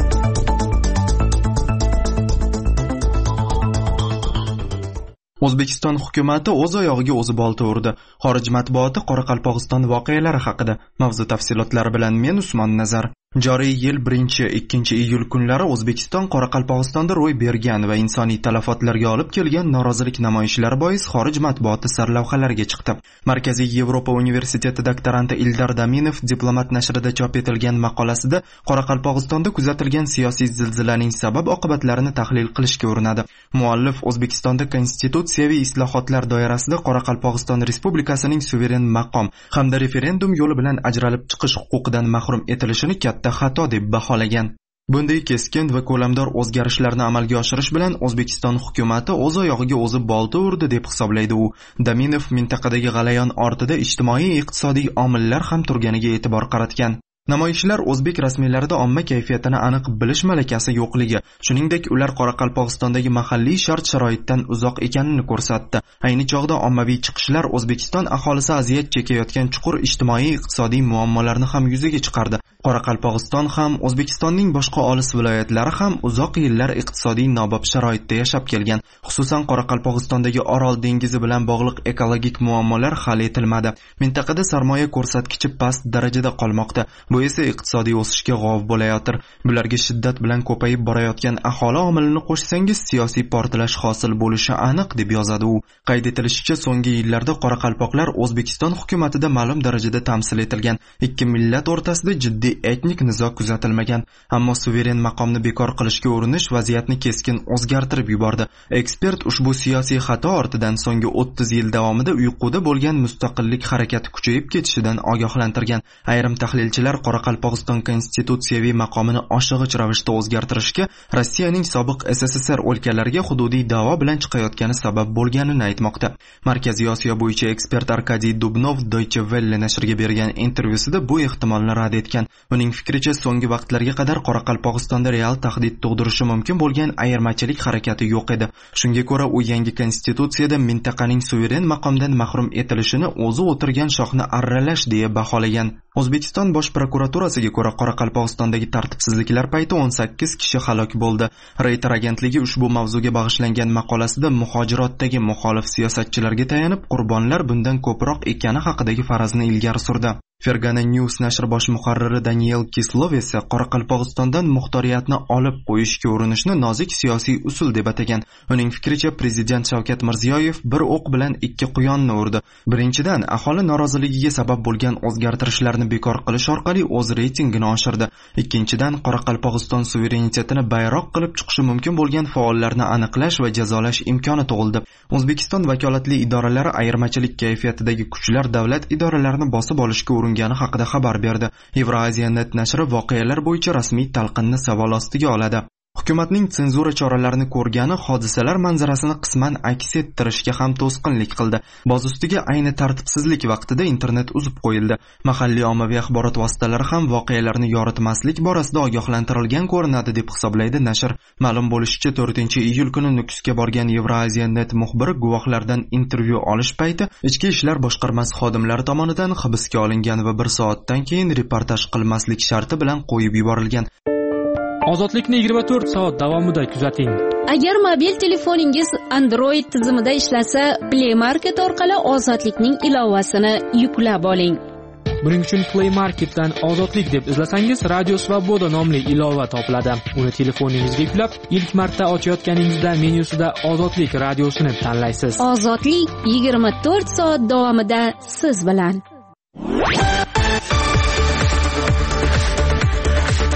O'zbekiston hukumatı o'z oyog'iga o'zi bolta urdi. Xorij matbuoti Qoraqalpog'iston voqealari haqida. Mavzu tafsilotlari bilan men Usmon Nazar. Joriy yil birinchi ikkinchi iyul kunlari O'zbekiston Qoraqalpog'istonda ro'y bergan va insoniy talafotlarga olib kelgan norozilik namoyishlari bois xorij matbuoti sarlavhalariga chiqdi. Markaziy Yevropa universiteti doktoranti Ildar Daminov Diplomat nashrida chop etilgan maqolasida Qoraqalpog'istonda kuzatilgan siyosiy zilzilaning sabab-oqibatlarini tahlil qilishga urinadi. Muallif O'zbekistonda konstitutsiyaviy islohotlar doirasida Qoraqalpog'iston Respublikasining suveren maqom hamda referendum yo'li bilan ajralib chiqish huquqidan mahrum etilishini katta xato deb baholagan. Bunday keskin va ko'lamdor o'zgarishlarni amalga oshirish bilan O'zbekiston hukumatı o'z oyog'iga o'zi bolta urdi deb hisoblaydi u. Daminov mintaqadagi g'alayon ortida ijtimoiy-iqtisodiy omillar ham turganiga e'tibor qaratgan. Namoyishlar o'zbek rasmiylarida omma kayfiyatini aniq bilish malakasi yo'qligi, shuningdek ular Qoraqalpog'istondagi mahalliy shart-sharoitdan uzoq ekanini ko'rsatdi. Ayni chog'da ommaviy chiqishlar O'zbekiston aholisi aziyat chekayotgan chuqur ijtimoiy-iqtisodiy muammolarni ham yuzaga chiqardi. Qoraqalpog'iston ham O'zbekistonning boshqa olis viloyatlari ham uzoq yillar iqtisodiy nobob sharoitda yashab kelgan. Xususan Qoraqalpog'istondagi Orol dengizi bilan bog'liq ekologik muammolar hal etilmadi. Mintaqada sarmoya ko'rsatkichi past darajada qolmoqda. Bu esa iqtisodiy o'sishga g'ov bo'layotir. Bularga shiddat bilan ko'payib borayotgan aholi omilini qo'shsangiz siyosiy portlash hosil bo'lishi aniq deb yozadi u. Qayd etilishicha, so'nggi yillarda qoraqalpoqlar O'zbekiston hukumatida ma'lum darajada tamsil etilgan. Ikki millat o'rtasida jiddiy etnik nizo kuzatilmagan, ammo suveren maqomni bekor qilishga urinish vaziyatni keskin o'zgartirib yubordi. Ekspert ushbu siyosiy xato ortidan so'nggi o'ttiz yil davomida uyquda bo'lgan mustaqillik harakati kuchayib ketishidan ogohlantirgan. Ayrim tahlilchilar Qoraqalpog'iston konstitutsiyaviy maqomini oshig'ich ravishda o'zgartirishga Rossiyaning sobiq S S S R o'lkalariga hududiy da'vo bilan chiqayotgani sabab bo'lganini aytmoqda. Markaziy Osiyo bo'yicha ekspert Arkadiy Dubnov Deutsche Welle nashriga bergan intervyusida bu ehtimolni rad etgan. Uning fikricha, so'nggi vaqtlarga qadar Qoraqalpog'istonda real tahdid tug'dirishi mumkin bo'lgan ayirmachilik harakati yo'q edi. Shunga ko'ra, u yangi konstitutsiyada mintaqaning suveren maqomdan mahrum etilishini o'zi o'tirgan shohni arralash deya baholagan. O'zbekiston bosh prokuraturasiga ko'ra, Qoraqalpog'istondagi tartibsizliklar payti o'n sakkiz kishi halok bo'ldi. Reuters agentligi ushbu mavzuga bag'ishlangan maqolasida muhojirotdagi muxolif siyosatchilarga tayanib, qurbonlar bundan ko'proq ekani haqidagi farazni ilgari surdi. Fergana News nashri bosh muharriri Daniel Kislov esa Qoraqalpog'istondan muxtoriyatni olib qo'yishga urinishni nozik siyosiy usul deb atagan. Uning fikricha, prezident Shavkat Mirziyoyev bir o'q bilan ikki quyonni urdi. Birinchidan, aholi noroziligiga sabab bo'lgan o'zgartirishlarni bekor qilish orqali o'z reytingini oshirdi. Ikkinchidan, Qoraqalpog'iston suverenitetini bayroq qilib chiqishi mumkin bo'lgan faollarni aniqlash va jazolash imkoni tug'ildi. O'zbekiston vakolatli idoralari ayirmachilik kayfiyatidagi kuchlar davlat idoralarini bosib olishga uringani haqida xabar berdi. Euraziya.net nashri voqealar bo'yicha rasmiy talqinni savol ostiga oladi. Hukumatning senzura choralarini ko'rgani hodisalar manzarasini qisman aks ettirishga ham to'sqinlik qildi. Boz ustiga ayni tartibsizlik vaqtida internet uzib qo'yildi. Mahalliy ommaviy axborot vositalari ham voqealarni yoritmaslik borasida ogohlantirilgan ko'rinadi deb hisoblaydi nashr. Ma'lum bo'lishicha, to'rtinchi iyul kuni Nukusga borgan Euraziya.net muxbiri guvohlardan intervyu olish payti Ichki ishlar boshqarmasi xodimlari tomonidan hibsga olingan va bir soatdan keyin reportaj qilmaslik sharti bilan qo'yib yuborilgan. Ozodlikni yigirma to'rt soat davomida kuzating. Agar mobil telefoningiz Android tizimida ishlasa, Play Market orqali Ozodlikning ilovasini yuklab oling. Buning uchun Play Marketdan Ozodlik deb izlasangiz, Radio Svoboda nomli ilova topiladi. Uni telefoningizga yuklab, ilk marta ochayotganingizda menyusida Ozodlik radiosini tanlaysiz. Ozodlik yigirma to'rt soat davomida siz bilan.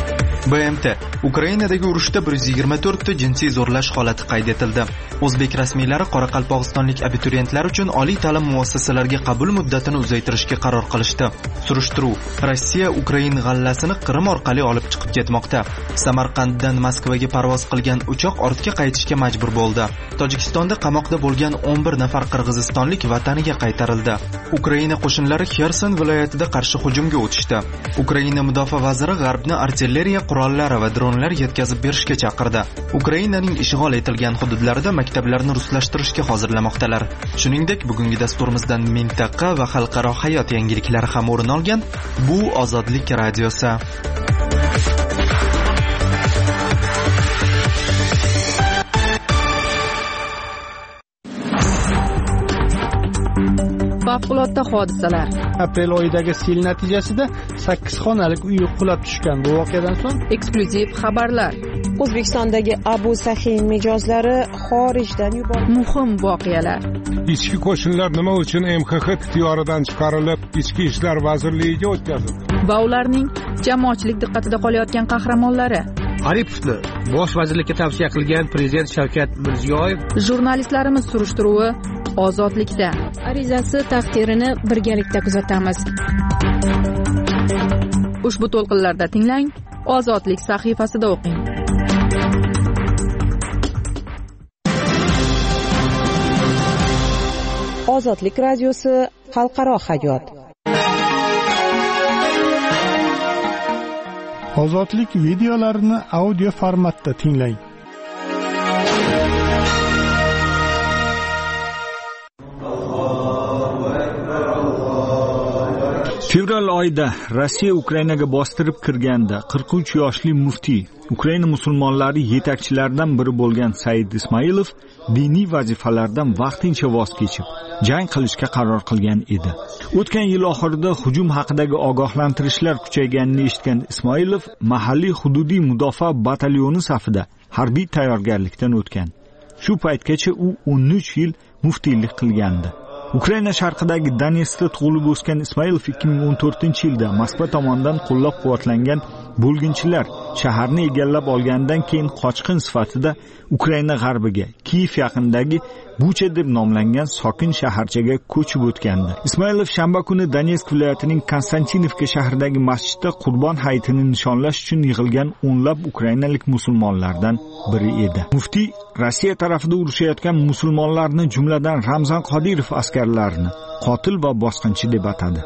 B M T Ukrainadagi urushda bir yuz yigirma to'rt ta jinsiy zo'rlash holati qayd etildi. O'zbek rasmiylari qoraqalpog'istonlik abituriyentlar uchun oliy ta'lim muassasalariga qabul muddatini uzaytirishga qaror qilishdi. Surishtiruv: Rossiya Ukrain g'allasini Qrim orqali olib chiqib ketmoqda. Samarqanddan Moskvaga parvoz qilgan uchoq ortga qaytishga majbur bo'ldi. Tojikistonda qamoqda bo'lgan o'n bir nafar qirg'izistonlik vataniga qaytarildi. Ukraina qo'shinlari Xerson viloyatida qarshi hujumga o'tishdi. Ukraina mudofaa vaziri G'arbni artilleriya qurollari va dronlar yetkazib berishga chaqirdi. Ukrainaning ishg'ol etilgan hududlarida maktablarni ruslashtirishga hozirlamoqdalar. Shuningdek, bugungi dasturimizdan mintaqa va xalqaro hayot yangiliklari ham o'rin olgan. Bu Ozodlik radiosi. Favqulodda hodisalar. Aprel oyidagi sel natijasida sakkiz xonalik uy qulab tushgan. Bu voqeadan so'ng eksklyuziv xabarlar. O'zbekistondagi Abu Sahin mijozlari xorijdan yuborildi. Muhim voqealar. Ichki qo'shinlar nima uchun M X X ixtiyoridan chiqarilib, Ichki ishlar vazirligiga o'tkazildi? Va ularning jamoatchilik diqqatida qolayotgan qahramonlari. Aripovni bosh vazirlikka tavsiya qilgan prezident Shavkat Mirziyoyev. Jurnalistlarimiz surishtiruvi Ozodlikda. Arizasi taqdirini birgalikda kuzatamiz. Ushbu to'lqinlarda tinglang, Ozodlik sahifasida o'qing. Ozodlik radiosi xalqaro hayot. Ozodlik videolarini audio formatda tinglang. Fevral oyida Rossiya Ukrainaga bostirib kirganda qirq uch yoshli muftiy, Ukraina musulmonlari yetakchilaridan biri bo'lgan Said Ismoilov diniy vazifalardan vaqtincha voz kechib, jang qilishga qaror qilgan edi. O'tgan yil oxirida hujum haqidagi ogohlantirishlar kuchayganini eshitgan Ismoilov mahalliy hududiy mudofaa batalyoni safida harbiy tayyorgarlikdan o'tgan. Shu paytgacha u o'n uch yil muftiylik qilgandi. Ukraina sharqidagi Donetskda tug'ilib o'sgan Ismoilov ikki ming o'n to'rtinchi yilda Moskva tomonidan qo'llab-quvvatlangan bo'lginchilar shaharni egallab olgandan keyin qochqin sifatida Ukraina g'arbiga, Kiyev yaqinidagi Bucha deb nomlangan sokin shaharchaga ko'chib o'tgandi. Ismoilov shanba kuni Donetsk viloyatining Konstantinovka shahridagi masjidda Qurbon hayitini nishonlash uchun yig'ilgan o'nlab ukrainalik musulmonlardan biri edi. Muftiy Rossiya tarafida urushayotgan musulmonlarni, jumladan Ramzan Qodirov askarlarini qotil va bosqinchi deb atadi.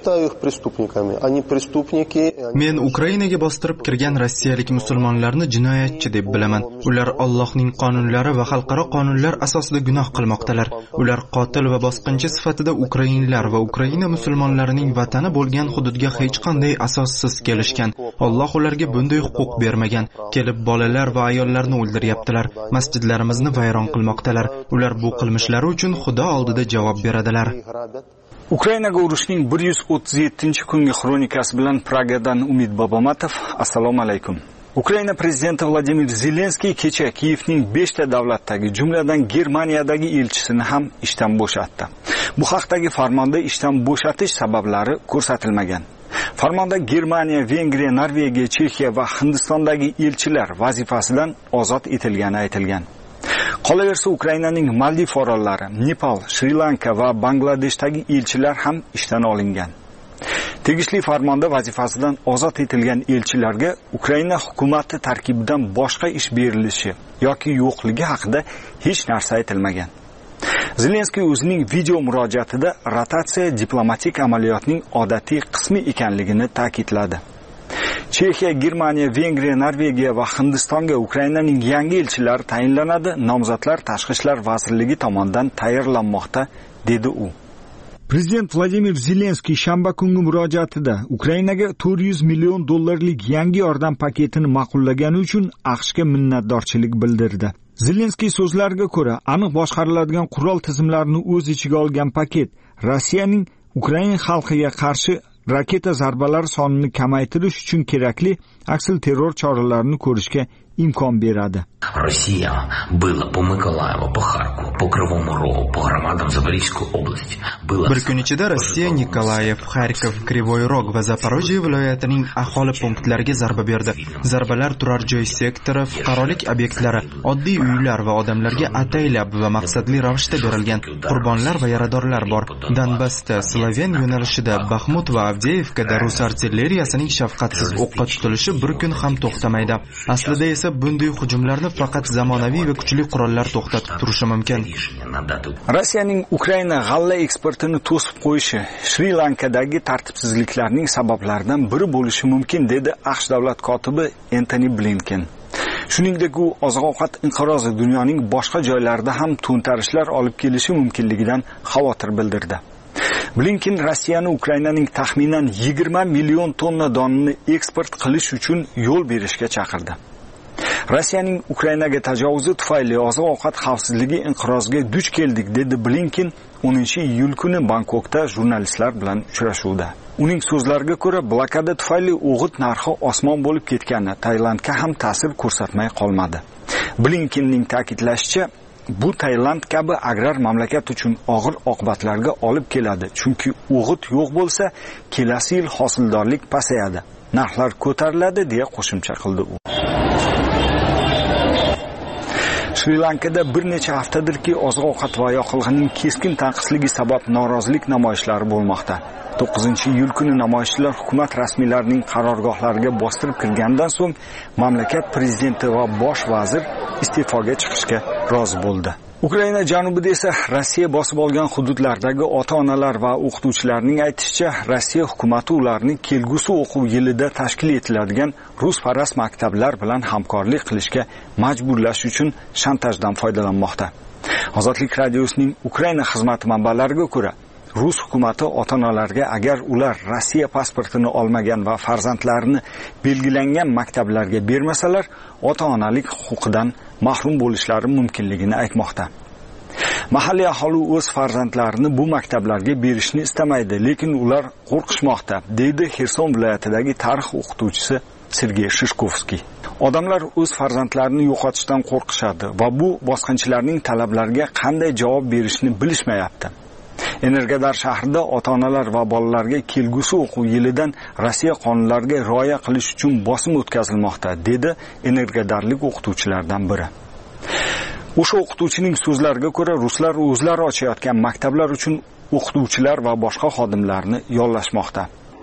Men Ukrainaga bostirib kirgan rossiyalik musulmonlarni jinoyatchi deb bilaman. Ular Allohning qonunlari va xalqaro qonunlar asosida gunoh qilmoqdalar. Ular qotil va bosqinchi sifatida ukrainlar va Ukraina musulmonlarining vatani bo'lgan hududga hech qanday asossiz kelishgan. Alloh ularga bunday huquq bermagan. Kelib bolalar va ayollarni o'ldiryaptilar. Masjidlarimizni vayron qilmoqdalar. Ular bu qilmishlari uchun Xudo oldida javob beradilar. Ukrainaga urushning bir yuz o'ttiz yettinchi kungi xronikasi bilan Pragadan Umid Bobomatov. Assalomu alaykum. Ukraina prezidenti Vladimir Zelenskiy kecha Kiyevning beshta davlatdagi, jumladan Germaniyadagi elchisini ham ishdan bo'shatdi. Bu haqdagi farmonda ishdan bo'shatish sabablari ko'rsatilmagan. Farmonda Germaniya, Vengriya, Norvegiya, Chexiya va Hindistondagi elchilar vazifasidan ozod etilgani aytilgan. Qolaversa, Ukrainaning Maldiv orollari, Nepal, Shri-Lanka va Bangladeshdagi elchilar ham ishdan olingan. Tegishli farmonda vazifasidan ozod etilgan elchilarga Ukraina hukumati tarkibidan boshqa ish berilishi yoki yo'qligi haqida hech narsa aytilmagan. Zelenskiy o'zining video murojaatida rotatsiya diplomatik amaliyotning odatiy qismi ekanligini ta'kidladi. Chexiya, Germaniya, Vengriya, Norvegiya va Hindistonga Ukrainaning yangi elchilari tayinlanadi, nomzodlar Tashqi ishlar vazirligi tomonidan tayyorlanmoqda, dedi u. Prezident Vladimir Zelenskiy shanba kungi murojaatida Ukrainaga to'rt yuz million dollarlik yangi yordam paketini ma'qullagani uchun AQShga minnatdorchilik bildirdi. Zelenskiy so'zlariga ko'ra, aniq boshqariladigan qurol tizimlarini o'z ichiga olgan paket Rossiyaning Ukraina xalqiga qarshi raketa zarbalari sonini kamaytirish uchun kerakli aksil terror choralarini ko'rishga imkon beradi. Rossiya была по Миколаеву, по Харькову, по Кривому Рогу, по громадам Запорожской области. Bir kun ichida Rossiya Nikolayev, Xarkov, Krivoy Rog va Zaporojye viloyatining aholi punktlariga zarba berdi. Zarbalar turar joy sektori, fuqarolik obyektlari, oddiy uylar va odamlarga ataylab va maqsadli ravishda berilgan. Qurbonlar va yaradorlar bor. Donbassda, Sloven yo'nalishida, Baxmut va Avdeyevkada rus artilleriyasining shafqatsiz o'qqa tutilishi bir kun ham to'xtamaydi. Aslida esa bunday hujumlarni faqat zamonaviy va kuchli qurollar to'xtatib turishi mumkin. Rossiyaning Ukraina g'alla eksportini to'sib qo'yishi Shri-Lankadagi tartibsizliklarning sabablaridan biri bo'lishi mumkin, dedi AQSh davlat kotibi Antony Blinken. Shuningdek, u oziq-ovqat inqirozi dunyoning boshqa joylarida ham to'ntarishlar olib kelishi mumkinligidan xavotir bildirdi. Blinken Rossiyani Ukrainaning taxminan yigirma million tonna donini eksport qilish uchun yo'l berishga chaqirdi. Rossiyaning Ukrainaga tajovuzi tufayli oziq-ovqat xavfsizligi inqiroziga duch keldik, dedi Blinken o'ninchi iyul kuni Bangkokda jurnalistlar bilan uchrashuvda. Uning so'zlariga ko'ra, blokada tufayli o'g'it narxi osmon bo'lib ketgani Tailandga ham ta'sir ko'rsatmay qolmadi. Blinkenning ta'kidlashicha, bu Tailand kabi agrar mamlakat uchun og'ir oqibatlarga olib keladi, chunki o'g'it yo'q bo'lsa, kelasi yil hosildorlik pasayadi, narxlar ko'tariladi, deya qo'shimcha qildi u. Shri-Lankada bir necha haftadirki oziq-ovqat va yoqilg'ining keskin tanqisligi sabab norozilik namoyishlari bo'lmoqda. to'qqizinchi iyul kuni namoyishchilar hukumat rasmiylarining qarorgohlariga bostirib kirgandan so'ng mamlakat prezidenti va bosh vazir iste'foga chiqishga rozi bo'ldi. Ukraina janubida esa Rossiya bosib olgan hududlardagi ota-onalar va o'qituvchilarning aytishicha, Rossiya hukumatı ularni kelgusi o'quv yilida tashkil etiladigan rus-faras maktablar bilan hamkorlik qilishga majburlash uchun shantajdan foydalanmoqda. Ozodlik radiosining Ukraina xizmati manbalariga ko'ra, Rus hukumati ota-onalarga agar ular Rossiya pasportini olmagan va farzandlarini belgilangan maktablarga bermasalar, ota-onalik huquqidan mahrum bo'lishlari mumkinligini aytmoqda. Mahalliy aholi o'z farzandlarini bu maktablarga berishni istamaydi, lekin ular qo'rqishmoqda, deydi Xerson viloyatidagi tarix o'qituvchisi Sergey Shishkovskiy. Odamlar o'z farzandlarini yo'qotishdan qo'rqishadi va bu bosqinchilarning talablariga qanday javob berishni bilishmayapti. Energodar shahrida ota-onalar va bolalarga kelgusi o'quv yilidan Rossiya qonunlariga rioya qilish uchun bosim o'tkazilmoqda, dedi energodarlik o'qituvchilaridan biri. O'sha o'qituvchining so'zlariga ko'ra, ruslar o'zlari ochayotgan maktablar uchun o'qituvchilar va boshqa xodimlarni yollashmoqda.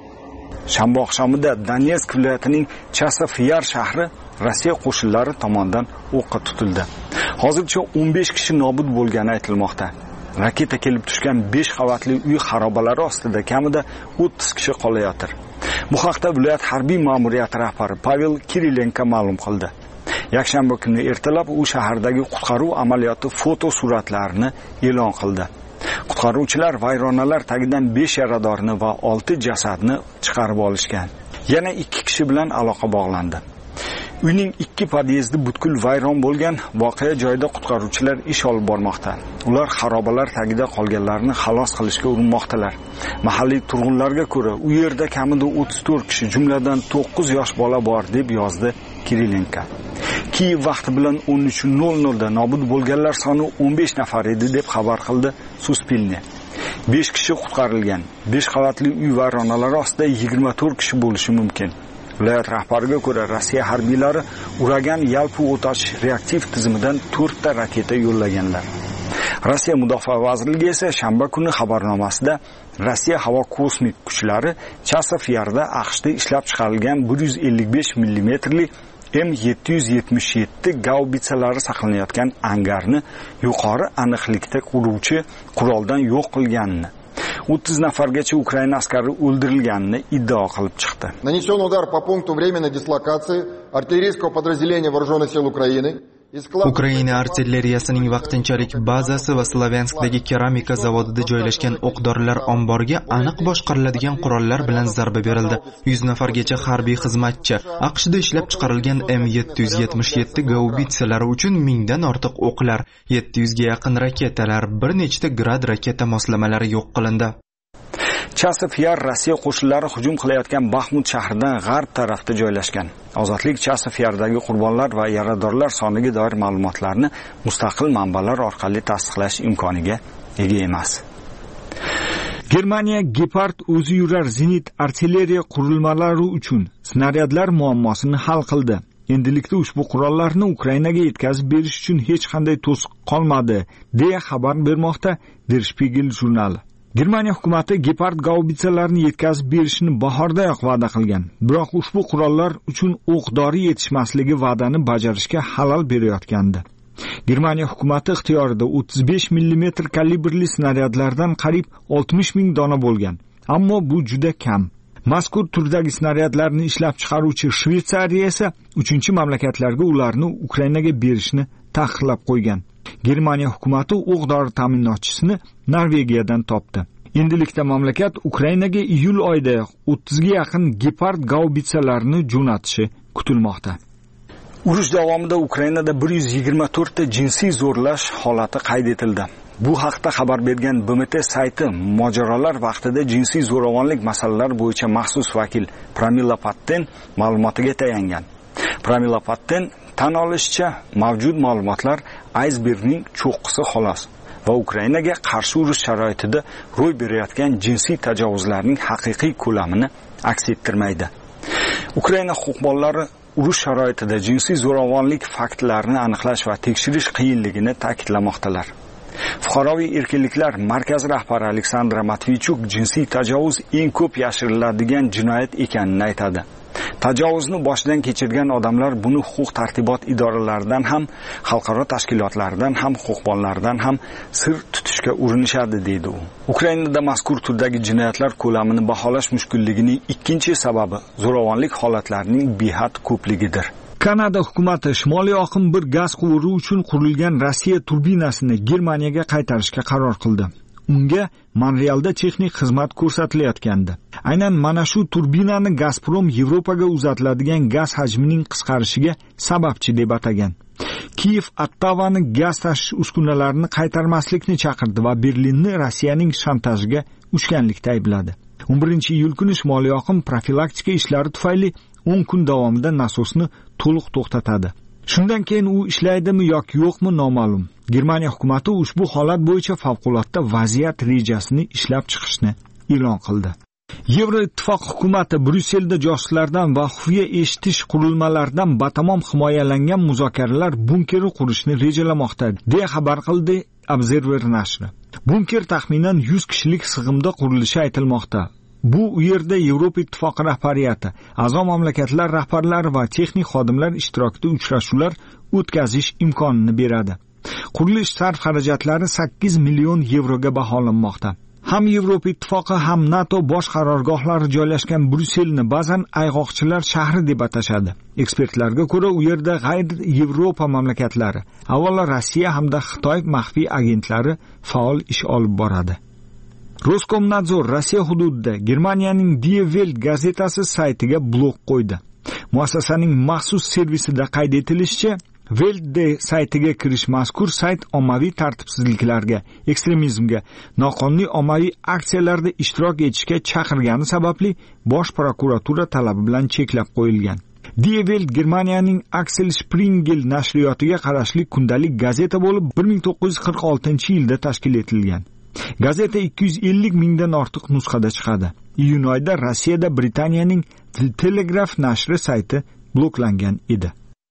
Shanba oqshomida Donetsk viloyatining Chasov-Yar shahri Rossiya qo'shinlari tomonidan o'qqa tutildi. Hozircha o'n besh kishi nobud bo'lgani aytilmoqda. Raketa kelib tushgan besh qavatli uy xarobalari ostida kamida o'ttiz kishi qolayotir. Bu haqda viloyat harbiy ma'muriyati rahbari Pavel Kirilenko ma'lum qildi. Yakshanba kuni ertalab u shahardagi qutqaruv amaliyoti foto suratlarini e'lon qildi. Qutqaruvchilar vayronalar tagidan besh yaradorni va olti jasadni chiqarib olishgan. Yana ikki kishi bilan aloqa bog'landi. Uyning ikki podyezdi butkul vayron bo'lgan, voqea joyida qutqaruvchilar ish olib bormoqda. Ular xarobalar tagida qolganlarni xalos qilishga urinmoqdalar. Mahalliy turg'unlarga ko'ra, u yerda kamida o'ttiz to'rt kishi, jumladan to'qqiz yosh bola bor, deb yozdi Kirilenko. Kiyev vaqti bilan o'n uch nol nol da nobud bo'lganlar soni o'n besh nafar edi, deb xabar qildi Suspilne. besh kishi qutqarilgan. besh qavatli uy vayronalari ostida yigirma to'rt kishi bo'lishi mumkin. Viloyat rahbariga ko'ra, Rossiya harbiylari uragan yalpi o'tash reaktiv tizimidan to'rt ta raketa yo'llaganlar. Rossiya mudofaa vazirligi esa shanba kuni xabarnomasida Rossiya havo kosmik kuchlari Chasov-Yarda AQShda ishlab chiqarilgan bir yuz ellik besh millimetrli M yetti yuz yetmish yetti gaubitsalari saqlanayotgan angarni yuqori aniqlikda quruvchi quroldan yo'q qilganini, o'ttiz nafargacha Ukraina askari o'ldirilganini iddao qilib chiqdi. Нанесен удар по пункту временной дислокации артиллерийского подразделения вооруженных сил Украины. Ukraina artilleriyasining vaqtinchalik bazasi va Slavianskdagi keramika zavodida joylashgan o'q-dorilar omboriga aniq boshqariladigan qurollar bilan zarba berildi. yuz nafargacha harbiy xizmatchi, AQShda ishlab chiqarilgan M yetti yuz yetmish yetti gaubitsalari uchun mingdan ortiq o'qlar, yetti yuz ga yaqin raketalar, bir nechta grad raketa moslamalari yo'q qilindi. Chasiv Yar Rossiya qo'shinlari hujum qilayotgan Baxmut shahridan g'arb tarafda joylashgan. Ozodlik Chasiv Yardagi qurbonlar va yaradorlar soniga doir ma'lumotlarni mustaqil manbalar orqali tasdiqlash imkoniga ega emas. Germaniya Gepard o'zi yurar zenit artilleriya qurilmalari uchun snaryadlar muammosini hal qildi. Endilikda ushbu qurollarni Ukrainaga yetkazib berish uchun hech qanday to'siq qolmadi, deya xabar bermoqda Der Spiegel jurnali. Germaniya hukumati Gepard gaubitsalarini yetkazib berishni bahordayoq va'da qilgan. Biroq ushbu qurollar uchun o'q-dori yetishmasligi va'dani bajarishga xalal berayotgandi. Germaniya hukumati ixtiyorida o'ttiz besh millimetr kalibrli snaryadlardan qariyb oltmish ming dona bo'lgan. Ammo bu juda kam. Mazkur turdagi snaryadlarni ishlab chiqaruvchi Shveysariya esa uchinchi mamlakatlarga ularni Ukrainaga berishni taqiqlab qo'ygan. Germaniya hukumati o'q-dori ta'minotchisini Norvegiyadan topdi. Endilikda mamlakat Ukrainaga iyul oyida o'ttiz ga yaqin Gepard gaubitsalarini jo'natishi kutilmoqda. Urush davomida Ukrainada bir yuz yigirma to'rt ta jinsiy zo'rlash holati qayd etildi. Bu haqda xabar bergan B M T sayti mojarolar vaqtida jinsiy zo'ravonlik masalalari bo'yicha maxsus vakil Pramila Patten ma'lumotiga tayangan. Pramila Patten tan olishicha, mavjud ma'lumotlar aysbergning cho'qqisi xolos va Ukrainaga qarshi urush sharoitida ro'y berayotgan jinsiy tajovuzlarning haqiqiy ko'lamini aks ettirmaydi. Ukraina huquqbonlari urush sharoitida jinsiy zo'ravonlik faktlarini aniqlash va tekshirish qiyinligini ta'kidlamoqdalar. Fuqaroviy erkinliklar markazi rahbari Aleksandra Matvichuk jinsiy tajovuz eng ko'p yashiriladigan jinoyat ekanini aytadi. Tajovuzni boshidan kechirgan odamlar buni huquq tartibot idoralaridan ham, xalqaro tashkilotlardan ham, huquqbonlardan ham sir tutishga urinishadi, deydi u. Ukrainada mazkur turdagi jinoyatlar ko'lamini baholash mushkulligining ikkinchi sababi zo'ravonlik holatlarining behad ko'pligidir. Kanada hukumati Shimoliy oqim bir gaz quvuri uchun qurilgan Rossiya turbinasini Germaniyaga qaytarishga qaror qildi. Unga Monrealda texnik xizmat ko'rsatilayotgandi. Aynan mana shu turbinani Gazprom Yevropaga uzatiladigan gaz hajmining qisqarishiga sababchi deb atagan. Kiyev Ottavani gaz tashish uskunalarini qaytarmaslikni chaqirdi va Berlinni Rossiyaning shantajiga uchganlikda aybladi. o'n birinchi iyul kuni Shimoliy oqim profilaktika ishlari tufayli o'n kun davomida nasosni to'liq to'xtatadi. Shundan keyin u ishlaydimi yoki yo'qmi noma'lum. Germaniya hukumati ushbu holat bo'yicha favqulodda vaziyat rejasini ishlab chiqishni e'lon qildi. Yevroittifoq hukumati Bryusselda josuslardan va xufiya eshitish qurilmalaridan batamom himoyalangan muzokaralar bunkeri qurishni rejalamoqda, deya xabar qildi Observer nashri. Bunker taxminan yuz kishilik sig'imda qurilishi aytilmoqda. Bu u yerda Yevropa ittifoqi rahbariyati, a'zo mamlakatlar rahbarlari va texnik xodimlar ishtirokida uchrashuvlar o'tkazish imkonini beradi. Qurilish sarf xarajatlari sakkiz million yevroga baholanmoqda. Ham Yevropa ittifoqi ham NATO bosh qarorgohlari joylashgan Bryusselni ba'zan ayg'oqchilar shahri deb atashadi. Ekspertlarga ko'ra, u yerda g'ayr Yevropa mamlakatlari, avvalo Rossiya hamda Xitoy maxfiy agentlari faol ish olib boradi. Roskomnadzor Rossiya hududida Germaniyaning Die Welt gazetasi saytiga blok qo'ydi. Muassasaning maxsus servisida qayd etilishicha, Welt saytiga kirish mazkur sayt ommaviy tartibsizliklarga, ekstremizmga, noqonuniy ommaviy aksiyalarda ishtirok etishga chaqirgani sababli bosh prokuratura talabi bilan cheklab qo'yilgan. Die Welt Germaniyaning Axel Springel nashriyotiga qarashli kundalik gazeta bo'lib, bir ming to'qqiz yuz qirq oltinchi yilda tashkil etilgan. Gazeta ikki yuz ellik mingdan ortiq nusxada chiqadi. Iyun oyida Rossiyada Britaniyaning The Telegraph nashri sayti bloklangan edi.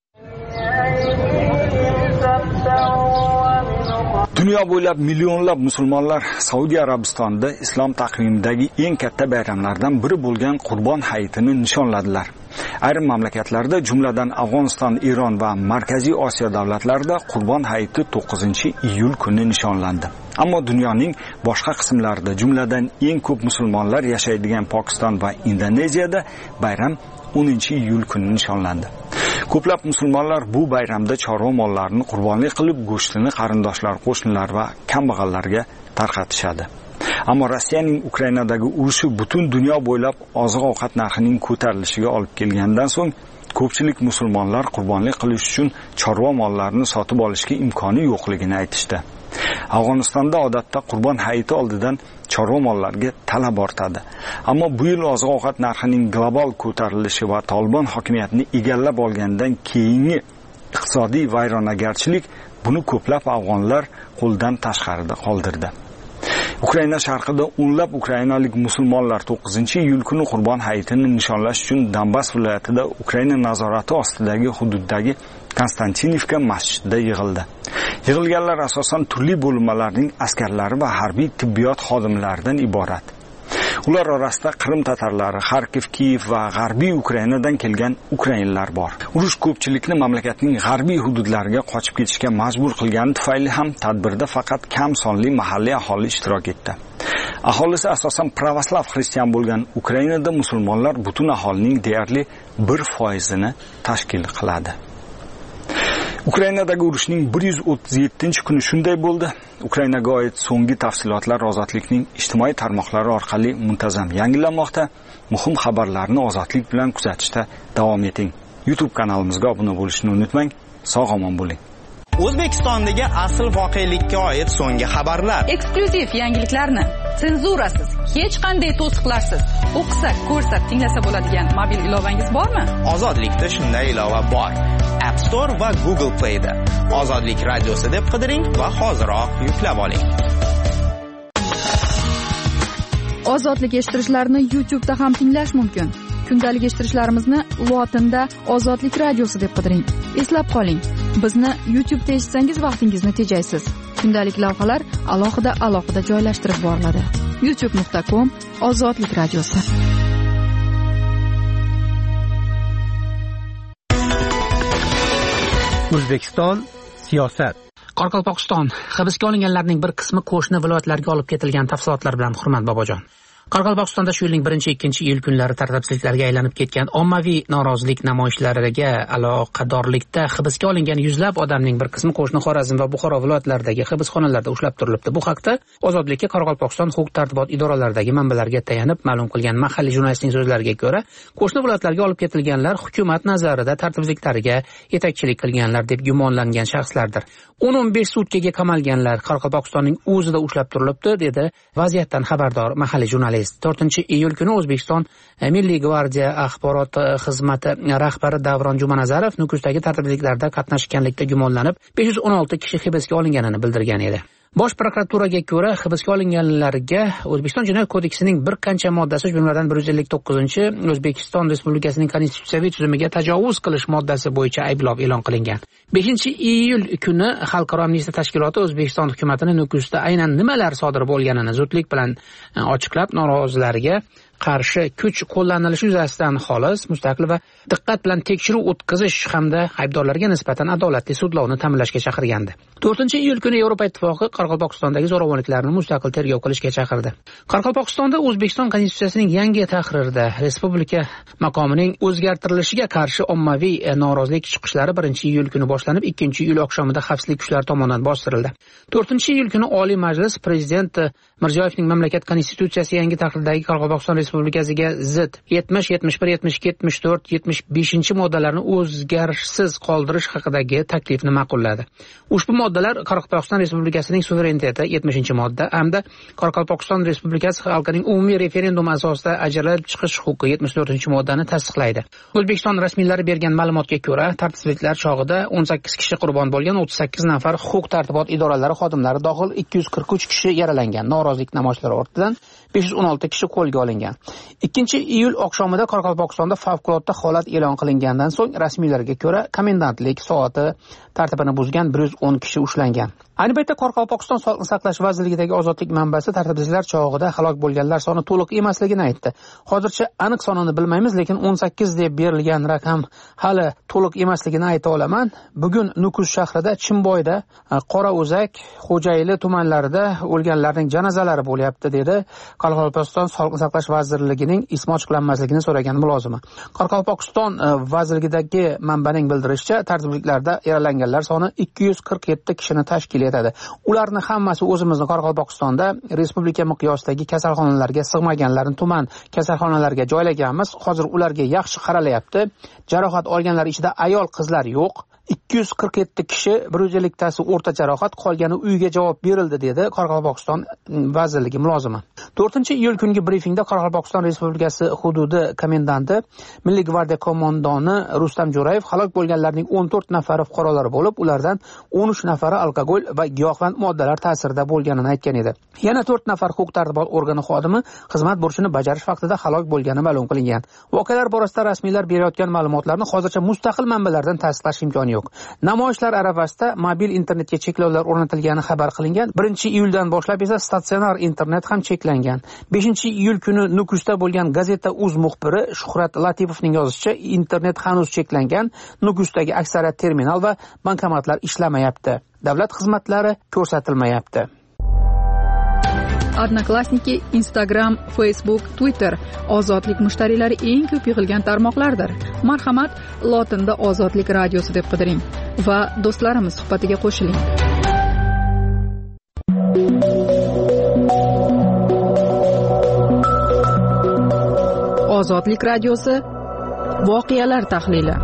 Dunyo bo'ylab millionlab musulmonlar Saudiya Arabistonida islom taqvimidagi eng katta bayramlardan biri bo'lgan Qurbon hayitini nishonladilar. Ayrim mamlakatlarda, jumladan Afg'oniston, Eron va Markaziy Osiyo davlatlarida Qurbon hayiti to'qqizinchi iyul kuni nishonlandi. Ammo dunyoning boshqa qismlarida, jumladan eng ko'p musulmonlar yashaydigan Pokiston va Indoneziyada bayram o'ninchi iyul kuni nishonlandi. Ko'plab musulmonlar bu bayramda chorva mollarini qurbonlik qilib, go'shtini qarindoshlar, qo'shnilar va kambag'allarga tarqatishadi. Ammo Rossiyaning Ukrainadagi urushi butun dunyo bo'ylab oziq-ovqat narxining ko'tarilishiga olib kelgandan so'ng, ko'pchilik musulmonlar qurbonlik qilish uchun chorva mollarini sotib olishga imkoni yo'qligini aytishdi. Afg'onistonda odatda Qurbon hayiti oldidan chorva mollariga talab ortadi. Ammo bu yil oziq-ovqat narxining global ko'tarilishi va Tolibon hokimiyatini egallab olgandan keyingi iqtisodiy vayronagarchilik buni ko'plab afg'onlar qo'ldan tashqarida qoldirdi. Ukraina sharqida o'nlab ukrainalik musulmonlar to'qqizinchi iyul kuni Qurbon hayitini nishonlash uchun Donbass viloyatida Ukraina nazorati ostidagi hududdagi Konstantinivka masjidida yig'ildi. Yig'ilganlar asosan turli bo'linmalarning askarlari va harbiy tibbiyot xodimlaridan iborat. Ular orasida Qrim tatarlari, Xarkiv, Kiyev va g'arbiy Ukrainadan kelgan ukrainlar bor. Urush ko'pchilikni mamlakatning g'arbiy hududlariga qochib ketishga majbur qilgani tufayli ham tadbirda faqat kam sonli mahalliy aholi ishtirok etdi. Aholisi asosan pravoslav xristian bo'lgan Ukrainada musulmonlar butun aholining deyarli bir foizini tashkil qiladi. Ukrainadagi urushning bir yuz o'ttiz yettinchi kuni shunday bo'ldi. Ukrainaga oid so'nggi tafsilotlar Ozodlikning ijtimoiy tarmoqlari orqali muntazam yangilanmoqda. Muhim xabarlarni Ozodlik bilan kuzatishda davom eting. YouTube kanalimizga obuna bo'lishni unutmang. Sog'-omon bo'ling. O'zbekistondagi asl voqelikka oid so'nggi xabarlar, eksklyuziv yangiliklarni senzurasiz, hech qanday to'siqlarsiz o'qisa, ko'rsa, tinglasa bo'ladigan mobil ilovangiz bormi? Ozodlikda shunday ilova bor. App Store va Google Play da Ozodlik radiosi deb qidiring va hoziroq yuklab oling. Ozodlik eshittirishlarni YouTube da ham tinglash mumkin. Kundalik eshittirishlarimizni lotinda Ozodlik radiosi deb qidiring. Eslab qoling, bizni YouTube da eshitsangiz vaqtingizni tejaysiz. Kundalik lavhalar alohida alohida joylashtirib boriladi. youtube nuqta com Ozodlik radiosi. O'zbekiston siyosat. Qoraqalpog'iston hibsga olinganlarning bir qismi qo'shni viloyatlarga olib ketilgan tafsilotlar bilan Hurmat Bobojon. Qoraqalpog'istonda shu yilning birinchi ikkinchi iyul kunlari tartibsizliklarga aylanib ketgan ommaviy norozilik namoyishlariga aloqadorlikda hibsga olingan yuzlab odamning bir qismi qo'shni Xorazm va Buxoro viloyatlaridagi hibsxonalarda ushlab turilibdi. Bu haqda Ozodlikka Qoraqalpog'iston huquq-tartibot idoralaridagi manbalarga tayanib ma'lum qilgan mahalliy jurnalistning so'zlariga ko'ra, qo'shni viloyatlarga olib ketilganlar hukumat nazarida tartibsizliklariga yetakchilik qilganlar deb gumonlangan shaxslardir. o'n o'n besh sutkaga qamalganlar Qoraqalpog'istonning o'zida ushlab turilibdi, dedi vaziyatdan xabardor mahalliy jurnalist. to'rtinchi iyul kuni O'zbekiston Milliy gvardiya axborot xizmati rahbari Davron Jumanazarov Nukusdagi tartibsizliklarda qatnashganlikda gumonlanib besh yuz o'n olti kishi hibsga olinganini bildirgan edi. Bosh prokuraturaga ko'ra, hibsga olinganlarga O'zbekiston Jinoyat kodeksining bir qancha moddasi, jumladan bir yuz ellik to'qqizinchi O'zbekiston Respublikasining konstitutsiyaviy tuzumiga tajovuz qilish moddasi bo'yicha ayblov e'lon qilingan. beshinchi iyul kuni Xalqaro amnistiya tashkiloti O'zbekiston hukumatini Nukusda aynan nimalar sodir bo'lganini zudlik bilan ochiqlab, norozilarga qarshi kuch qo'llanilishi yuzasidan xolis, mustaqil va diqqat bilan tekshiruv o'tkazish hamda aybdorlarga nisbatan adolatli sudlovni ta'minlashga chaqirgandi. to'rtinchi iyul kuni Yevropa Ittifoqi Qoraqalpog'istondagi zo'ravonliklarni mustaqil tergov qilishga chaqirdi. Qoraqalpog'istonda O'zbekiston konstitutsiyasining yangi tahririda respublika maqomining o'zgartirilishiga qarshi ommaviy norozilik chiqishlari birinchi iyul kuni boshlanib, ikkinchi iyul oqshomida xavfsizlik kuchlari tomonidan bostirildi. to'rtinchi iyul kuni Oliy Majlis Prezident Mirziyoyevning mamlakat konstitutsiyasi yangi tahrirdagi Qoraqalpog'iston Respublikasiga zid yetmish, yetmish bir, yetmish ikki, yetmish to'rt, yetmish beshinchi moddalarni o'zgarishsiz qoldirish haqidagi taklifni ma'qulladi. Ushbu moddalar Qoraqalpog'iston Respublikasining suvereniteti yetmishinchi modda hamda Qoraqalpog'iston Respublikasi xalqining umumiy referendum asosida ajralib chiqish huquqi yetmish to'rtinchi moddani tasdiqlaydi. O'zbekiston rasmiylari bergan ma'lumotga ko'ra, tartibsizliklar chog'ida o'n sakkiz kishi qurbon bo'lgan, o'ttiz sakkiz nafar huquq-tartibot idoralari xodimlari dohil ikki yuz qirq uch kishi yaralangan. Norozilik namoyishlari ortidan besh yuz o'n olti kishi qo'lga olingan. ikkinchi iyul oqshomida Qoraqalpog'istonda favqulodda holat e'lon qilingandan so'ng rasmiylarga ko'ra komendantlik soati tartibini buzgan bir yuz o'n kishi ushlangan. Ayni paytda Qoraqalpog'iston Sog'liqni saqlash vazirligidagi Ozodlik manbasi tartibsizlar chog'ida halok bo'lganlar soni to'liq emasligini aytdi. Hozircha aniq sonini bilmaymiz, lekin o'n sakkiz deb berilgan raqam hali to'liq emasligini ayta olaman. Bugun Nukus shahrida, Chimboyda, Qorao'zak, Xo'jayli tumanlarida o'lganlarning janozalari bo'lyapti, dedi Qoraqalpog'iston Sog'liqni saqlash vazirligining ismi ochiqlanmasligini so'ragan mulozimi. Qoraqalpog'iston vazirligidagi manbaning bildirishicha, tartibsizliklarda yaralanganlar soni ikki yuz qirq yetti kishini tashkil etadi. Ularni hammasi o'zimizning Qoraqalpog'istonda respublika miqyosidagi kasalxonalarga sig'maganlarni tuman kasalxonalarga joylaganmiz. Hozir ularga yaxshi qaralyapti. Jarohat olganlar ichida ayol, qizlar yo'q. ikki yuz qirq yetti kishi bir yuz elliktasi o'rta jarohat, qolgani uyga javob berildi, dedi Qoraqalpog'iston vazirligi mulozimi. to'rtinchi iyul kungi brifingda Qoraqalpog'iston Respublikasi hududi komendanti, Milliy gvardiya qo'mondoni Rustam Jo'rayev halok bo'lganlarning o'n to'rt nafari fuqarolar bo'lib, ulardan o'n uch nafari alkogol va giyohvand moddalar ta'sirida bo'lganini aytgan edi. Yana to'rt nafar huquq-tartibot organi xodimi xizmat burchini bajarish vaqtida halok bo'lgani ma'lum qilingan. Voqealar borasida rasmiylar berayotgan ma'lumotlarni hozircha mustaqil manbalardan tasdiqlash imkoni yo'q. Namoyishlar arafasida mobil internetga cheklovlar o'rnatilgani xabar qilingan. birinchi iyuldan boshlab esa statsionar internet ham cheklangan. beshinchi iyul kuni Nukusda bo'lgan gazeta uz muxbiri Shuhrat Latipovning yozishicha, internet hanuz cheklangan. Nukusdagi aksariyat terminal va bankomatlar ishlamayapti. Davlat xizmatlari ko'rsatilmayapti. Odnoklassniki, Instagram, Facebook, Twitter ozodlik mushtariylari eng ko'p yig'ilgan tarmoqlardir. Marhamat, lotinda Ozodlik radiosi deb qidiring va do'stlarimiz suhbatiga qo'shiling. Ozodlik radiosi voqealar tahlili.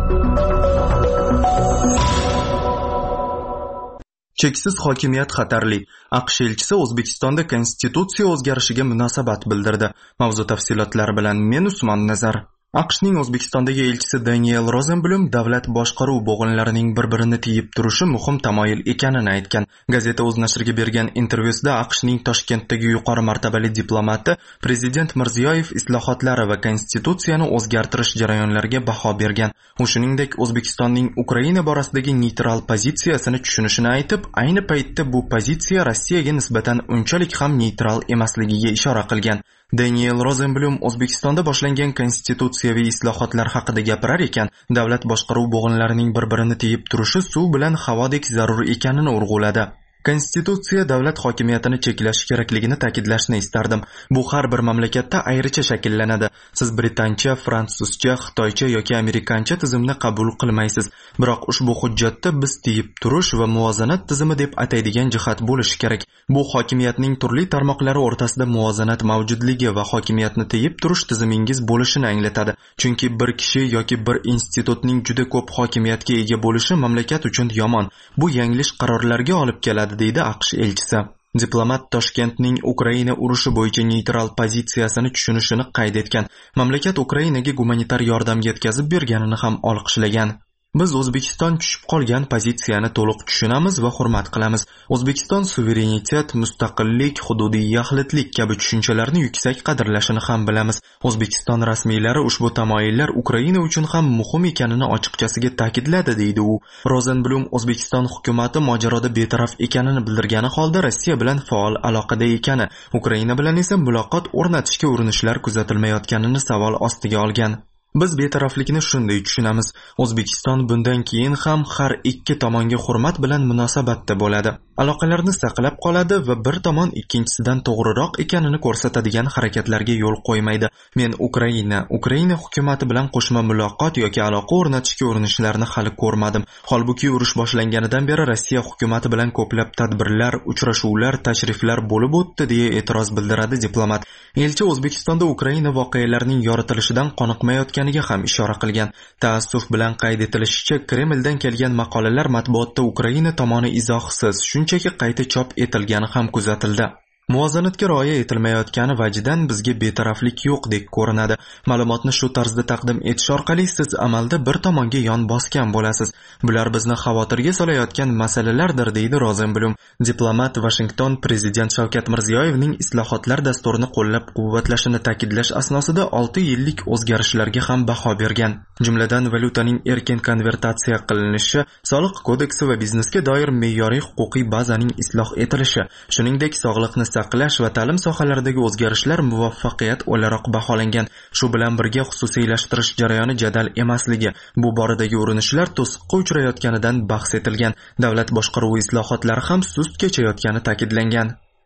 Cheksiz hokimiyat xatarli. AQSh elchisi O'zbekistonda konstitutsiya o'zgarishiga munosabat bildirdi. Mavzu tafsilotlari bilan men Usmon Nazar. AQShning O'zbekistondagi elchisi Daniel Rosenblum davlat boshqaruv bo'g'inlarining bir-birini tiyib turishi muhim tamoyil ekanini aytgan. Gazeta o'z nashriga bergan intervyusida AQShning Toshkentdagi yuqori martabali diplomati Prezident Mirziyoyev islohotlari va konstitutsiyani o'zgartirish jarayonlariga baho bergan. U shuningdek O'zbekistonning Ukraina borasidagi neytral pozitsiyasini tushunishini aytib, ayni paytda bu pozitsiya Rossiyaga nisbatan unchalik ham neytral emasligiga ishora qilgan. Daniel Rosenblum O'zbekistonda boshlangan konstitutsiyaviy islohotlar haqida gapirar ekan, davlat boshqaruv bo'g'inlarining bir-birini tiyib turishi suv bilan havodek zarur ekanini urg'uladi. Konstitutsiya davlat hokimiyatini cheklash kerakligini ta'kidlashni istardim. Bu har bir mamlakatda ayricha shakllanadi. Siz britancha, fransuzcha, xitoycha yoki amerikancha tizimni qabul qilmaysiz. Biroq ushbu hujjatda biz tiyib turish va muvozanat tizimi deb ataydigan jihat bo'lishi kerak. Bu hokimiyatning turli tarmoqlari o'rtasida muvozanat mavjudligi va hokimiyatni tiyib turish tizimingiz bo'lishini anglatadi. Chunki bir kishi yoki bir institutning juda ko'p hokimiyatga ega bo'lishi mamlakat uchun yomon. Bu yanglish qarorlarga olib keladi, deydi AQSh elchisi. Diplomat Toshkentning Ukraina urushi bo'yicha neytral pozitsiyasini tushunishini qayd etgan. Mamlakat Ukrainaga gumanitar yordam yetkazib berganini ham olqishlagan. Biz O'zbekiston tushib qolgan pozitsiyani to'liq tushunamiz va hurmat qilamiz. O'zbekiston suverenitet, mustaqillik, hududiy yaxlitlik kabi tushunchalarni yuksak qadrlashini ham bilamiz. O'zbekiston rasmiylari ushbu tamoyillar Ukraina uchun ham muhim ekanini ochiqchasiga ta'kidladi, deydi u. Rosenblum O'zbekiston hukumatı mojaroda betaraf ekanini bildirgani holda Rossiya bilan faol aloqada ekani, Ukraina bilan esa muloqot o'rnatishga urinishlar kuzatilmayotganini savol ostiga olgan. Biz betaraflikni shunday tushunamiz. O'zbekiston bundan keyin ham har ikki tomonga hurmat bilan munosabatda bo'ladi. Aloqalarni saqlab qoladi va bir tomon ikkinchisidan to'g'riroq ekanini ko'rsatadigan harakatlarga yo'l qo'ymaydi. Men Ukraina, Ukraina hukumati bilan qo'shma muloqot yoki aloqa o'rnatishga urinishlarini hali ko'rmadim. Holbuki urush boshlanganidan beri Rossiya hukumati bilan ko'plab tadbirlar, uchrashuvlar, tashriflar bo'lib o'tdi, deya e'tiroz bildiradi diplomat. Elchi O'zbekistonda Ukraina voqealarining yoritilishidan qoniqmayotganiga ham ishora qilgan. Taassuf bilan qayd etilishicha, Kremldan kelgan maqolalar matbuotda Ukraina tomoni izohsiz, shunchaki qayta chop etilgani ham kuzatildi. Muvozanatga rioya etilmayotgani vajidan bizga betaraflik yo'qdek ko'rinadi. Ma'lumotni shu tarzda taqdim etish orqali siz amalda bir tomonga yon bosgan bo'lasiz. Bular bizni xavotirga solayotgan masalalardir, deydi Rosenblum. Diplomat Washington prezident Shavkat Mirziyoyevning islohotlar dasturini qo'llab-quvvatlashini ta'kidlash asnosida olti yillik o'zgarishlarga ham baho bergan. Jumladan valyutaning erkin konvertatsiya qilinishi, soliq kodeksi va biznesga doir me'yoriy huquqiy bazaning isloh etilishi, shuningdek sog'liqni saqlash va ta'lim sohalaridagi o'zgarishlar muvaffaqiyat o'laroq baholangan. Shu bilan birga xususiylashtirish jarayoni jadal emasligi, bu boradagi urinishlar to'siqqa uchrayotganidan bahs etilgan. Davlat boshqaruvi islohotlari ham sust kechayotgani ta'kidlangan.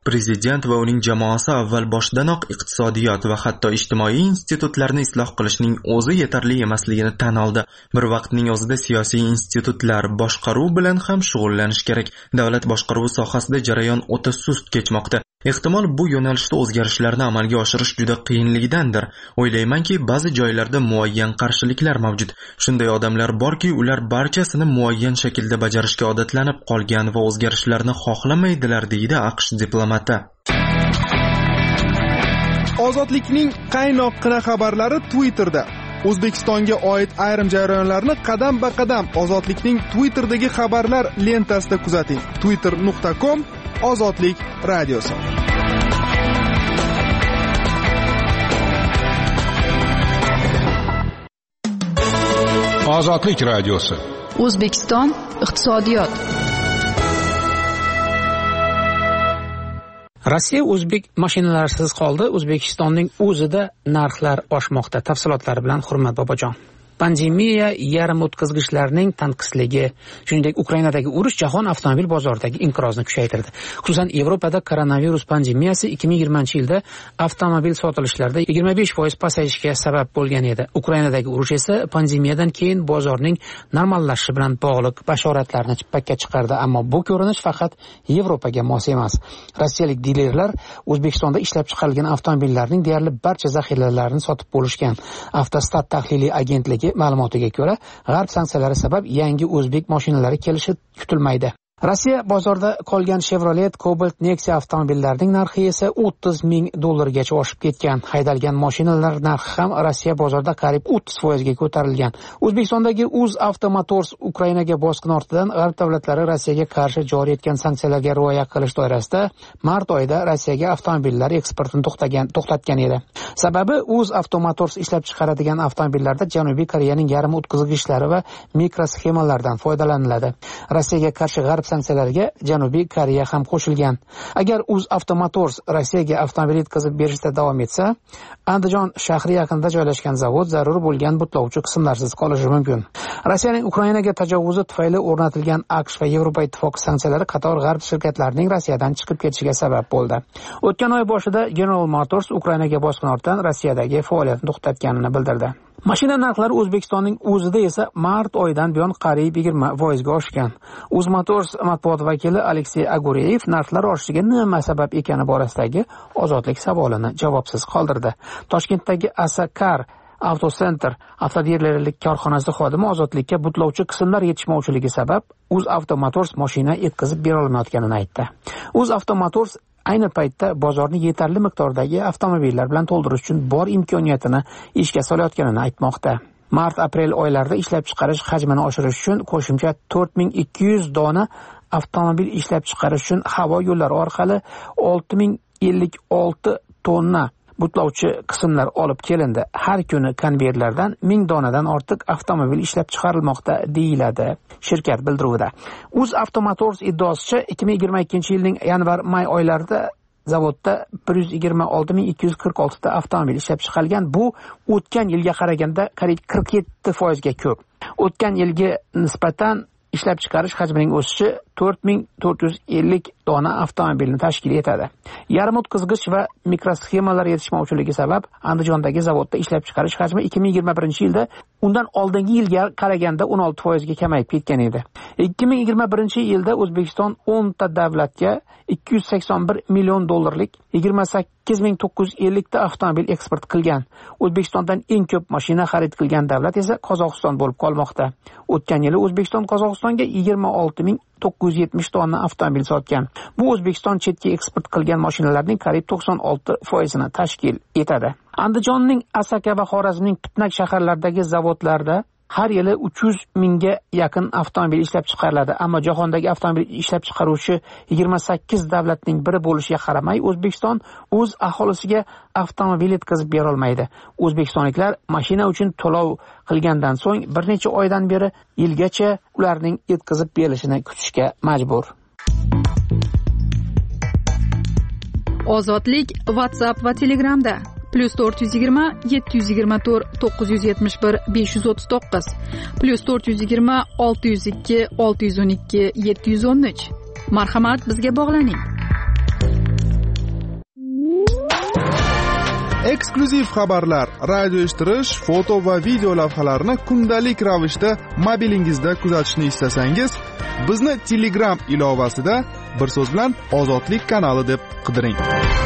Prezident va uning jamoasi avval boshdanoq iqtisodiyot va hatto ijtimoiy institutlarni isloh qilishning o'zi yetarli emasligini tan oldi. Bir vaqtning o'zida siyosiy institutlar boshqaruv bilan ham shug'ullanish kerak. Davlat boshqaruvi sohasida jarayon o'ta sust kechmoqda. Ehtimol bu yo'nalishda o'zgarishlarni amalga oshirish juda qiyinligidandir. O'ylaymanki, ba'zi joylarda muayyan qarshiliklar mavjud. Shunday odamlar borki, ular barchasini muayyan shaklda bajarishga odatlanib qolgan va o'zgarishlarni xohlamaydilar, deydi AQSh diplomati. Ozodlikning qaynoqqina xabarlari Twitterda. O'zbekistonga oid ayrim jarayonlarni qadam-ba-qadam Ozodlikning Twitterdagi xabarlar lentasida kuzating. twitter nuqta com Ozodlik radiosi. Ozodlik radiosi. O'zbekiston iqtisodiyot. Rossiya o'zbek mashinalarisiz qoldi. O'zbekistonning o'zida narxlar oshmoqda. Tafsilotlari bilan Hurmat Bobojon. Pandemiya, yarim o'tkazgichlarning tanqisligi, shuningdek Ukrainadagi urush jahon avtomobil bozoridagi inqirozni kuchaytirdi. Xususan, Yevropada koronavirus pandemiyasi ikki ming yigirmanchi yilda avtomobil sotilishlarida yigirma besh foiz pasayishga sabab bo'lgan edi. Ukrainadagi urush esa pandemiyadan keyin bozorning normallashishi bilan bog'liq bashoratlarni chippakka chiqardi, ammo bu ko'rinish faqat Yevropaga mos emas. Rossiyalik dilerlar O'zbekistonda ishlab chiqarilgan avtomobillarning deyarli barcha zaxiralarini sotib bo'lishgan. Avtostat tahliliy agentligi ma'lumotiga ko'ra, g'arb sanksiyalari sabab yangi o'zbek mashinalari kelishi kutilmaydi. Rossiya bozorda qolgan Chevrolet, Cobalt, Nexia avtomobillarining narxi esa o'ttiz ming dollargacha oshib ketgan. Haydalgan mashinalar narxi ham Rossiya bozorida qariyb o'ttiz foizga ko'tarilgan. O'zbekistondagi UzAvto Motors Ukrainaga bosqin ortidan g'arb davlatlari Rossiyaga qarshi joriy etgan sanksiyalarga rioya qilish doirasida mart oyida Rossiyaga avtomobillar eksportini to'xtagan, to'xtatgan edi. Sababi UzAvto Motors ishlab chiqaradigan avtomobillarda Janubiy Koreyaning yarim o'tkazgichlari va mikrosxemalardan foydalaniladi. Rossiyaga qarshi g'arb sanksiyalarga Janubiy Koreya ham qo'shilgan. Agar UzAvto Motors Rossiyaga avtomobil yetkazib berishda davom etsa, Andijon shahri yaqinida joylashgan zavod zarur bo'lgan butlovchi qismlarsiz qolishi mumkin. Rossiyaning Ukrainaga tajovuzi tufayli o'rnatilgan AQSh va Yevropa ittifoqi sanksiyalari qator g'arb shirkatlarining Rossiyadan chiqib ketishiga sabab bo'ldi. O'tgan oy boshida General Motors Ukrainaga bosqin ortidan Rossiyadagi faoliyatini to'xtatganini bildirdi. Mashina narxlari O'zbekistonning o'zida esa mart oyidan buyon qariyb yigirma foizga oshgan. UzMotors matbuot vakili Aleksey Agureyev narxlar oshishiga nima sabab ekani borasidagi ozodlik savolini javobsiz qoldirdi. Toshkentdagi Asakar Avtocenter avtodealerlik korxonasi xodimi ozodlikka butlovchi qismlar yetishmovchiligi sabab UzAvto Motors mashina yetkazib bera olmayotganini aytdi. UzAvto Motors ayni paytda bozorni yetarli miqdordagi avtomobillar bilan to'ldirish uchun bor imkoniyatini ishga solayotganini aytmoqda. Mart-aprel oylarida ishlab chiqarish hajmini oshirish uchun qo'shimcha to'rt ming ikki yuz dona avtomobil ishlab chiqarish uchun havo yo'llari orqali olti ming ellik olti tonna butlovchi qismlar olib kelindi. Har kuni konveyerlardan ming donadan ortiq avtomobil ishlab chiqarilmoqda, deyiladi shirkat bildiruvida. UzAvto Motors iddaosicha ikki ming yigirma ikkinchi yilning yanvar-may oylarida zavodda bir yuz yigirma olti ming ikki yuz qirq olti ta avtomobil ishlab chiqarilgan. Bu o'tgan yilga qaraganda qariyb qirq yetti foizga ko'p. O'tgan yilga nisbatan ishlab chiqarish hajmining o'sishi to'rt ming to'rt yuz ellik dona avtomobilni tashkil etadi. Yarim o'tkazgich va mikrosxemalar yetishmovchiligi sabab Andijondagi zavodda ishlab chiqarish hajmi ikki ming yigirma birinchi yilda undan oldingi yilga qaraganda o'n olti foizga kamayib ketgan edi. ikki ming yigirma birinchi yilda O'zbekiston o'n ta davlatga ikki yuz sakson bir million dollarlik yigirma sakkiz ming to'qqiz yuz ellik ta avtomobil eksport qilgan. O'zbekistondan eng ko'p mashina xarid qilgan davlat esa Qozog'iston bo'lib qolmoqda. O'tgan yili O'zbekiston Qozog'istonga yigirma olti ming to'qqiz yuz yetmish tonna avtomobil sotgan. Bu O'zbekiston chetga eksport qilgan mashinalarning qariyb to'qson olti foizini tashkil etadi. Andijonning Asaka va Xorazmning Pitnak shaharlaridagi zavodlarda har yili uch yuz mingga yaqin avtomobil ishlab chiqariladi, ammo jahondagi avtomobil ishlab chiqaruvchi yigirma sakkiz davlatning biri bo'lishiga qaramay, O'zbekiston o'z aholisiga avtomobil yetkazib bera olmaydi. O'zbekistonliklar mashina uchun to'lov qilgandan so'ng bir necha oydan beri yilgacha ularning yetkazib berilishini kutishga majbur. Ozodlik WhatsApp va Telegramda plus to'rt yuz yigirma yetti yuz yigirma to'rt to'qqiz yuz yetmish bir besh yuz o'ttiz to'qqiz plus to'rt yuz yigirma olti yuz ikki olti yuz o'n ikki yetti yuz o'n uch. Marhamat, bizga bog'laning. eksklyuziv xabarlar, radio eshittirish, foto va video lavhalarni kundalik ravishda mobilingizda kuzatishni istasangiz, bizni Telegram ilovasida bir so'z bilan Ozodlik kanali deb qidiring.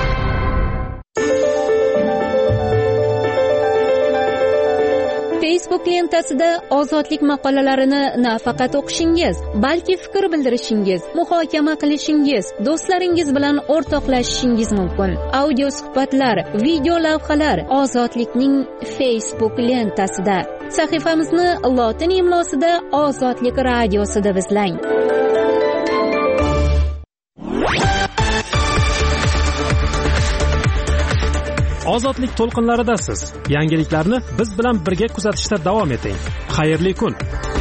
Facebook lentasida Ozodlik maqolalarini nafaqat o'qishingiz, balki fikr bildirishingiz, muhokama qilishingiz, do'stlaringiz bilan o'rtoqlashishingiz mumkin. Audio suhbatlar, video lavhalar Ozodlikning Facebook lentasida. Sahifamizni lotin imlosida Ozodlik radiosi deb izlang. Ozodlik to'lqinlaridasiz. Yangiliklarni biz bilan birga kuzatishda davom eting. Xayrli kun.